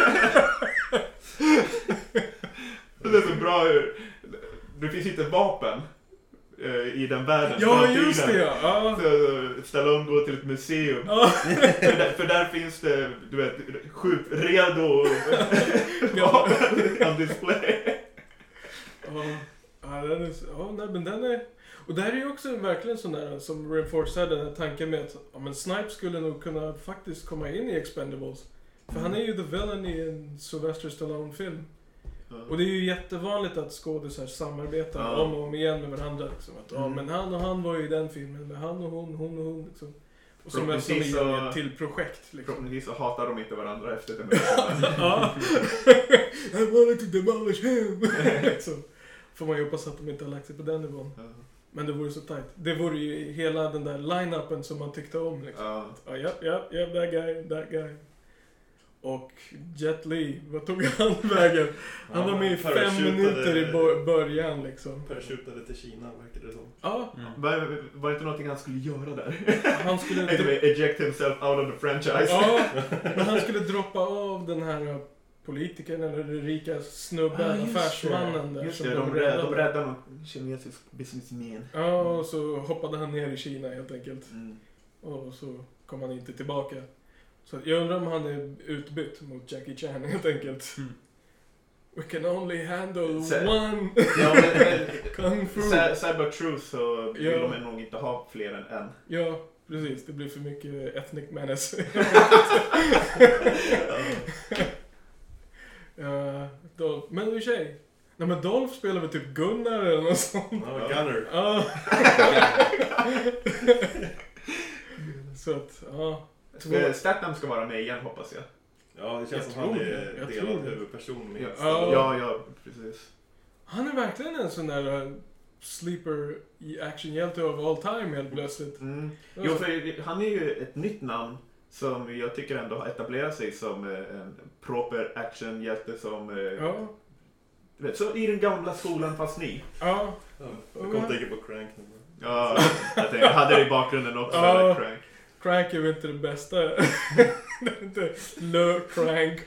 Det är så bra hur... Det finns inte vapen eh, i den världen. Ja, framtiden. just det. Ja. Så Stallone går till ett museum. Ja. För, där, för där finns det, du vet, skjut redo vapen on display. Ja, ja, den är, ja nej, men den är... Och där är ju också verkligen sån där, som Reinforce hade den här tanken med att ja, men Snipes skulle nog kunna faktiskt komma in i Expendables. För han är ju the villain i en Sylvester Stallone-film. Och det är ju jättevanligt att skådisar samarbetar Ja. om och om igen med varandra. Liksom. Att, ja, Mm. men han och han var ju i den filmen, men han och hon, hon och hon. Liksom. Och så möts de Förhoppningsvis igen i så- ett till projekt. Liksom. Förhoppningsvis så hatar de inte varandra efter den här. Ja. I wanted to demolish him. liksom. Får man ju hoppas att de inte har lagt sig på den nivån. Men det vore så tajt. Det vore ju hela den där line-upen som man tyckte om. Liksom. Ja. Ja, ja, ja, ja, that guy, that guy. Och Jet Li, vad tog han vägen? Han var med i fem minuter i början liksom. Parachutade till Kina, verkar det som. Ja. Mm. Var, var det inte någonting han skulle göra där? Han skulle dro- eject himself out of the franchise. Ja, men han skulle droppa av den här politikern eller den rika snubben, ah, affärsmannen där. Just som det, de, de räddade. de räddade någon kinesisk businessman. Ja, och så hoppade han ner i Kina helt enkelt. Mm. Och så kom han inte tillbaka. Så jag undrar om han är utbytt mot Jackie Chan helt enkelt. Mm. We can only handle Så- one Ja, men, men kung fu. Cyber Truth så vill Ja. de nog inte ha fler än en. Ja, precis. Det blir för mycket ethnic menace. Ja, Dolph. Men i och för sig. Nej, men Dolph spelar väl typ Gunnar eller något sånt. Ja, Gunner. Ja. Så att, ja. Ska- Statham ska vara med igen, hoppas jag. Ja, det känns Jag som tror han det. är Jag delad tror det. huvudperson med. Ja, Ja. ja, ja, precis. Han är verkligen en sån där uh, sleeper i actionhjälte of all time helt plötsligt. Mm. Jo, för han är ju ett nytt namn som jag tycker ändå har etablerat sig som eh, en proper actionhjälte som... eh, Ja. Du vet, så i den gamla skolan fast ny. Ja. Ja, jag kommer att tänka på Crank nu. Ja, jag tänkte, jag hade det i bakgrunden också. Ja. Eller Crank. Crank är väl inte det bästa. Det är inte Le Crank.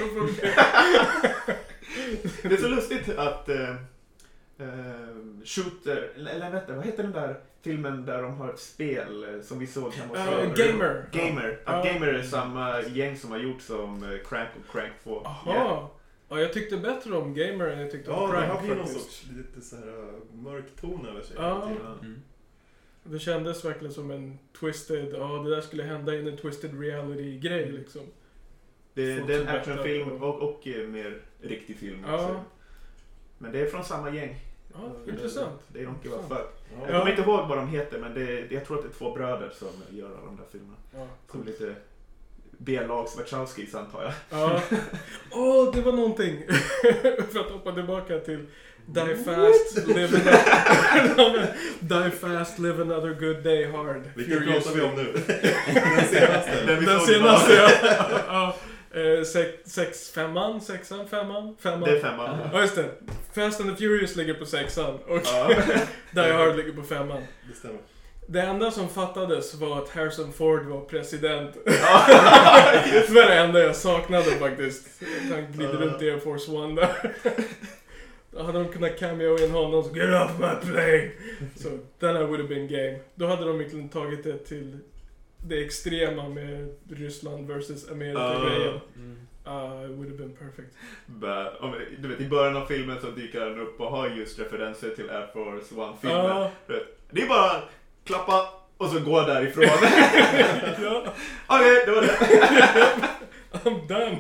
Det är så lustigt att eh, eh, Shooter, eller vänta, vad heter den där filmen där de har ett spel eh, som vi såg hemma hos Uh, oss? Gamer. Gamer. Att Ja. Gamer är samma gäng som har gjort som eh, Crank och Crank två. Jaha. Yeah. Ja, jag tyckte bättre om Gamer än jag tyckte om Ja, det Crank har ju någon faktiskt. sorts lite så här uh, mörk ton över sig. Ja. Mm. Det kändes verkligen som en twisted, ja det där skulle hända i en twisted reality-grej liksom. Det, Folk det är som en actionfilm berättar och, och eh, mer riktig film Ja. också. Men det är från samma gäng. Ja, intressant. Det är de give a Intressant. fuck. Ja. Jag kommer inte ihåg vad de heter, men det, jag tror att det är två bröder som gör de där filmerna. Ja, Som coolt. lite B-lags Wachowskis antar jag. Ja. Åh, det var någonting. För att hoppa tillbaka till Die Fast, Live Another, Die Fast, Live Another Good Day Hard. Vilken Furious. pratar vi om nu? Den senaste. Den vi Den såg senaste, idag. ja. ja. Eh, sex, sex, femman, sexan, femman, femman. Det är femman. Ja, just det. Fast and the Furious ligger på sexan och Ja. Die Hard ligger på femman. Det stämmer. Det enda som fattades var att Harrison Ford var president. Ja. Det var det enda jag saknade faktiskt. Att han glider runt i Air Force One där. Då hade de kunnat cameo in honom och så get off my plane. Så then I would have been game. Då hade de verkligen tagit det till det extrema med Ryssland versus Amerika-grejen. Mm. Uh, it would have been perfect. Bara, om- Du vet, i början av filmen så dyker han upp och har just referenser till Air Force One-filmen. Ja. Du vet, det är bara klappa och så gå därifrån. Ja, Okej, det var det. I'm done.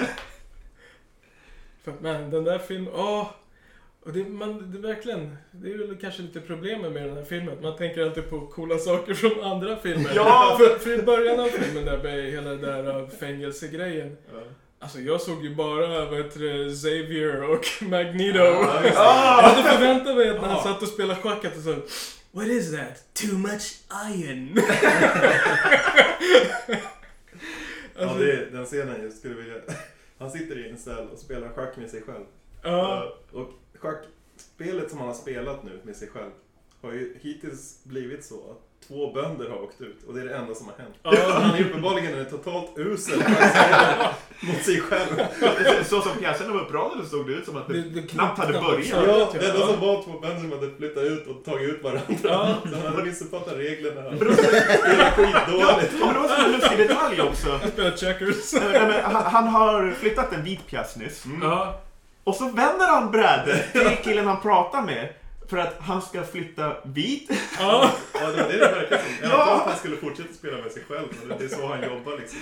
För att man, den där filmen, åh. Och det, man, det är verkligen, det är väl kanske lite problemet med den här filmen. Man tänker alltid på coola saker från andra filmer. Ja! För, för i början av filmen där med hela den där uh, fängelsegrejen. Alltså jag såg ju bara, vad heter det, Xavier och Magneto. Ja, just det. Jag hade förväntat mig att när han Ja. satt och spelade schacket och så, what is that? Too much iron. Ja, Alltså, det är den scenen jag skulle vilja... Han sitter i en cell och spelar schack med sig själv. ja. Och schackspelet som han har spelat nu med sig själv har ju hittills blivit så att två bönder har åkt ut och det är det enda som har hänt. Ja. Han är uppenbarligen en totalt usel mot sig själv. Så som pjäsen var bra, det såg det ut som att det, Det- det knappt hade knappt börjat. startat. Ja, det enda som var två bönder som hade flyttat ut och tagit ut varandra. Ja. Så han hade missuppfattat reglerna. Det var skitdåligt. Ja, men det var så en lustig detalj också. Han spelar checkers. Nej, men han, han har flyttat en vit pjäs nyss. Ja. Och så vänder han brädet till killen han pratar med. För att han ska flytta vit. Ja. Ja, det var det det verkade som. Jag Ja. antar att han skulle fortsätta spela med sig själv. Men det är så han jobbar liksom.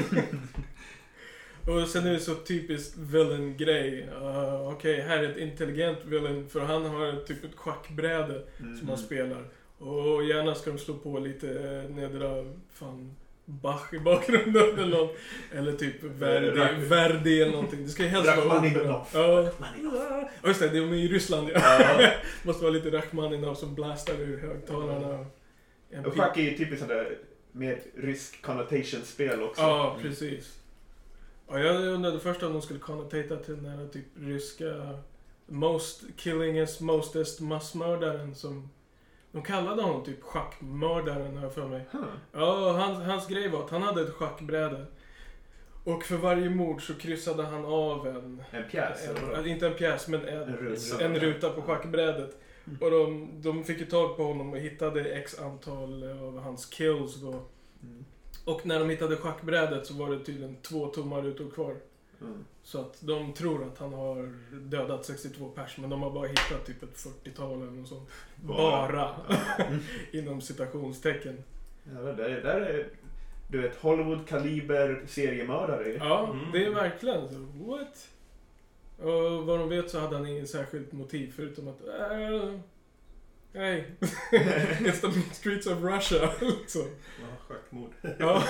Och sen är det så typiskt villain-grej. Uh, Okej, okay, här är ett intelligent villain. För han har typ ett schackbräde som han spelar. Och gärna ska de slå på lite eh, nedra fan Bach i bakgrunden eller något. Eller typ Verdi, Rach- Verdi eller någonting. Det ska ju helst vara Rachmaninov. opera. Ja. Ja, just det, det är med i Ryssland. Ja. Måste vara lite Rachmaninov som blastar ur högtalarna. En Och pip- schack är ju typiskt sådär mer rysk connotation-spel också. Ja, precis. Ja, jag undrade först om de skulle connotata till den här typ ryska most killingest, mostest massmördaren som de kallade honom typ schackmördaren här för mig. Huh. Ja, hans, hans grej var att han hade ett schackbräde. Och för varje mord så kryssade han av en... En pjäs? En, eller vadå? inte en pjäs, men en, En ruta. en ruta på schackbrädet. Mm. Och de, de fick ju tag på honom och hittade x antal av hans kills då. Mm. Och när de hittade schackbrädet så var det tydligen två tomma rutor kvar. Mm. Så att de tror att han har dödat sextiotvå pers, men de har bara hittat typ ett fyrtiotal eller något sånt. Bara. Ja. Inom citationstecken. Ja, det där, där är du vet Hollywood-kaliber seriemördare. Ja, Mm. det är verkligen så. What? Och vad de vet så hade han ingen särskilt motiv förutom att äh, hey, it's the streets of Russia. Så. Ja, schackmord. Ja.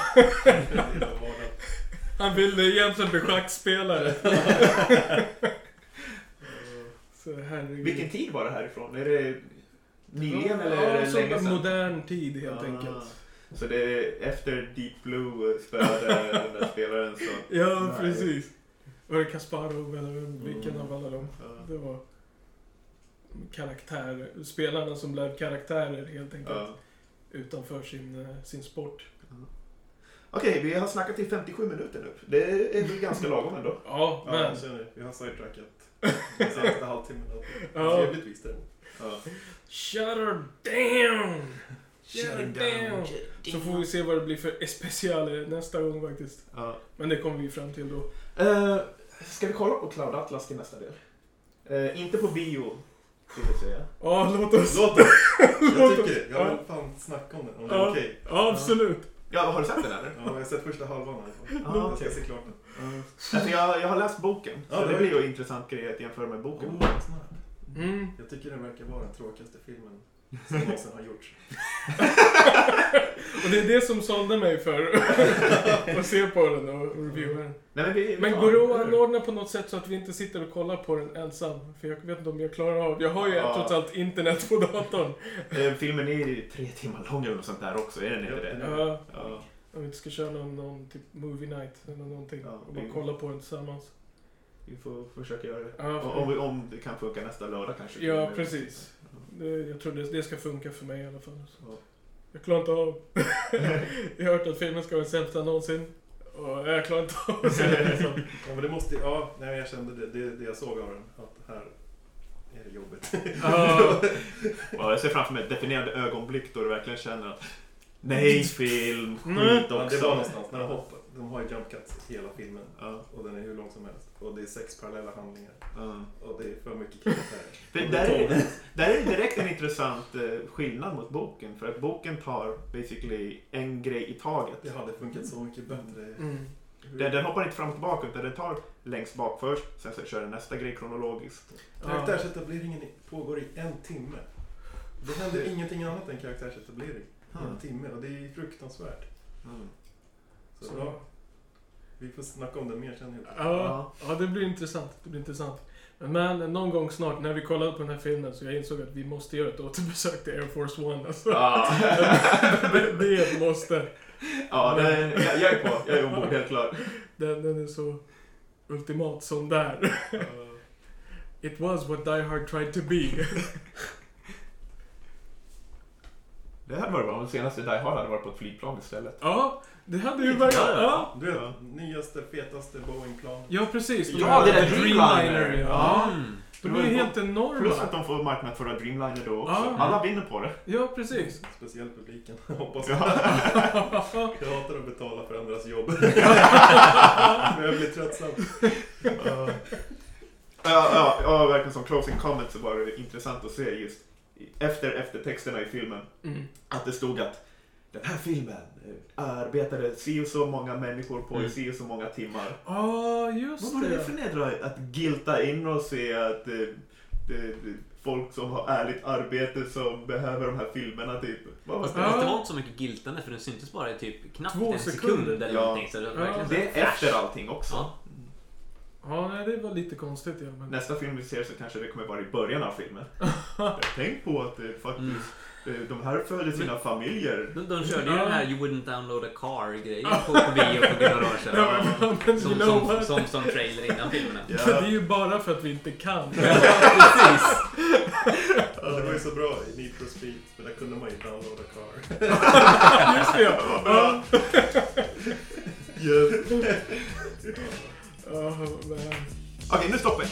Han ville egentligen bli schackspelare. Så herregud. Vilken tid var det härifrån? Är det nyligen Ja, eller är det som länge en sedan? modern tid helt Ah. enkelt. Så det är efter Deep Blue spelade den där spelaren så... Ja, Nej. precis. Var det Kasparov eller vilken Mm. av alla dem? Ja. Det var karaktärer, spelarna som blev karaktärer helt enkelt. Ja. Utanför sin, eh, sin sport. Okej, vi har snackat i femtiosju minuter nu. Det är väl ganska lagom ändå. Ja, Ja, men... jag känner, vi har sidetrackat den senaste halvtimmen. Ja. Trevligt visst är det. Ja. Shut her down! Shut her down! Så får vi se vad det blir för special nästa gång faktiskt. Ja. Men det kommer vi fram till då. Uh, ska vi kolla på Cloud Atlas till nästa del? Uh, inte på bio, vill jag säga. Ja, låt oss... Låt det! Jag Låt tycker det. oss- Jag vill ja. fan snacka om det, om det är Ja. okej. Ja, absolut. Ja, har du sett den eller? Ja, jag har sett första halvan i alla fall. Ah, Jag okej. ska se klart den. Uh. Alltså, jag, jag har läst boken, så Ja, det det blir är- ju en intressant grej att jämföra med boken. Oh, snabbt. Mm. Jag tycker den verkar vara den tråkigaste filmen som någonsin har gjorts. Och det är det som sålde mig för att se på den och reviewa den. Nej, men vi, Men ja, går det att anordna på något sätt så att vi inte sitter och kollar på den ensam? För jag vet inte om jag klarar av. Jag har ju Ja. trots allt internet på datorn. Eh, filmen är ju tre timmar lång eller något sånt där också, är den inte Ja, det? den är- Ja, Ja. om vi inte ska köra någon, någon typ movie night eller någonting. Ja, och bara vi- kolla på den tillsammans. Vi får försöka göra det. Ja, om, vi, om det kan funka nästa lördag kanske. Ja, precis. Det, jag tror det, det ska funka för mig i alla fall. Ja. Jag klarar inte av. Jag har hört att filmen ska vara den sämsta någonsin. Och jag klarar inte av att se det liksom. Ja, men det måste, ja, nej, jag kände det, det, det jag såg av den, att här är det jobbigt. Ja. Ja, jag ser framför mig ett definierande ögonblick då du verkligen känner att nej, film, Nej. skit Ja, också. det var någonstans när de hoppar. De har ju jump cuts hela filmen. Ja, Och den är hur lång som helst. Och det är sex parallella handlingar. ja. Och det är för mycket karaktärer. Det, Och där, det tar- är, där är direkt en intressant eh, skillnad mot boken. För att boken tar basically en grej i taget. Det hade funkat så mycket bättre. Mm. Den, den hoppar inte fram och tillbaka utan den tar längst bak först. Sen så kör den nästa grej kronologiskt. Karaktärsetableringen pågår i en timme. Det händer ingenting annat än karaktärsetablering. Mm. En timme. Och det är fruktansvärt. Mm. Så, Så. ja, vi får snacka om det mer sen. Ja, ja, det blir intressant. Det blir intressant. Men någon gång snart när vi kollade på den här filmen så jag insåg att vi måste göra ett återbesök till Air Force One. Alltså. Ja, det, det är ett måste. ja det, jag, jag är på. Jag är ombord, helt klart. Den, den är så ultimat som där. It was what Die Hard tried to be. Det hade varit bra om den senaste Die Hard hade varit på ett flygplan istället. Ja, det hade ju verkligen... Ja. Du vet, Ja. nyaste, fetaste Boeing-plan. Ja, precis. De Ja, här det där Dreamliner. Ja. Ja. Mm. De är ju helt enorma. Plus att de får marknadsföra Dreamliner då också. Ja. Alla vinner på det. Ja, precis. Speciellt publiken, hoppas jag. Ja. Jag hatar att betala för andras jobb. Men jag blir tröttsam. Ja, ja, ja, verkligen som closing comment så var det intressant att se just efter eftertexterna i filmen Mm. att det stod att den här filmen eh, arbetade si och så många människor på i Mm. si och så många timmar. Ja, ah, just Vad var det det. för nedra att gilta in och se att eh, det, det, folk som har ärligt arbete som behöver de här filmerna typ. Vad var Fast det? Ja. det var inte så mycket giltande för den syntes bara i typ knappt Två en sekunder. sekund eller Ja. någonting. Så det, var Ja. verkligen så Det här är flash. efter allting också. Ja. Ja, nej, det var lite konstigt. Ja, men... Nästa film vi ser så kanske det kommer vara i början av filmen. Tänk på att det faktiskt... Mm. De här följde sina men, familjer. De, de körde ju ja. den här You wouldn't download a car-grejen på, på bio för några år sedan. Ja, men, men, som, som, som, som, som trailer innan filmerna. Ja. Det är ju bara för att vi inte kan. Ja, precis. Ja, det var ju så bra i Need for Speed. Men där kunde man ju download a car. Just det, ja. Ja. Yes. Oh, Okej, okay, nu stoppar vi.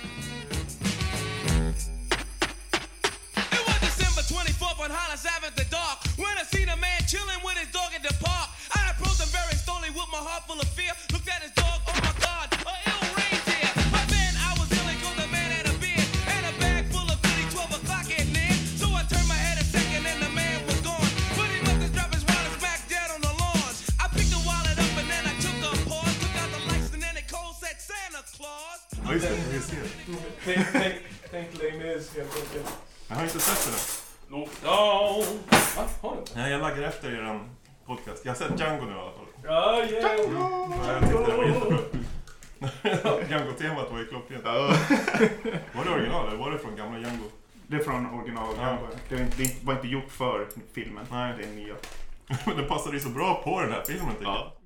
On Hollis Avenue at the dark, when I seen a man chilling with his dog at the park, I approached him very slowly with my heart full of fear. Looked at his dog, oh my God, a ill reindeer. But then I was yelling 'cause the man had a beard and a bag full of goodies. Twelve o'clock at near, so I turned my head a second and the man was gone. But he must have dropped his wallet smack dead on the lawn. I picked the wallet up and then I took a pause, took out the lights and then it cold said Santa Claus. Ja, just det, vi ser. Tänk, tänk, tänk Les Mis helt enkelt. Jag har inte sett det. Lockdown! Va? Har du inte? Nej, jag laggar efter er en podcast. Jag har sett Django nu i alla fall. Ja, yeah. Django! Ja, jag tyckte det var jättebra. Django-temat var ju klockrent. Var det original eller var det från gamla Django? Det är från original Django. Ja. Det, inte, det var inte gjort för filmen. Nej. Det är nya. Men det passade ju så bra på den här filmen tycker jag. Ja.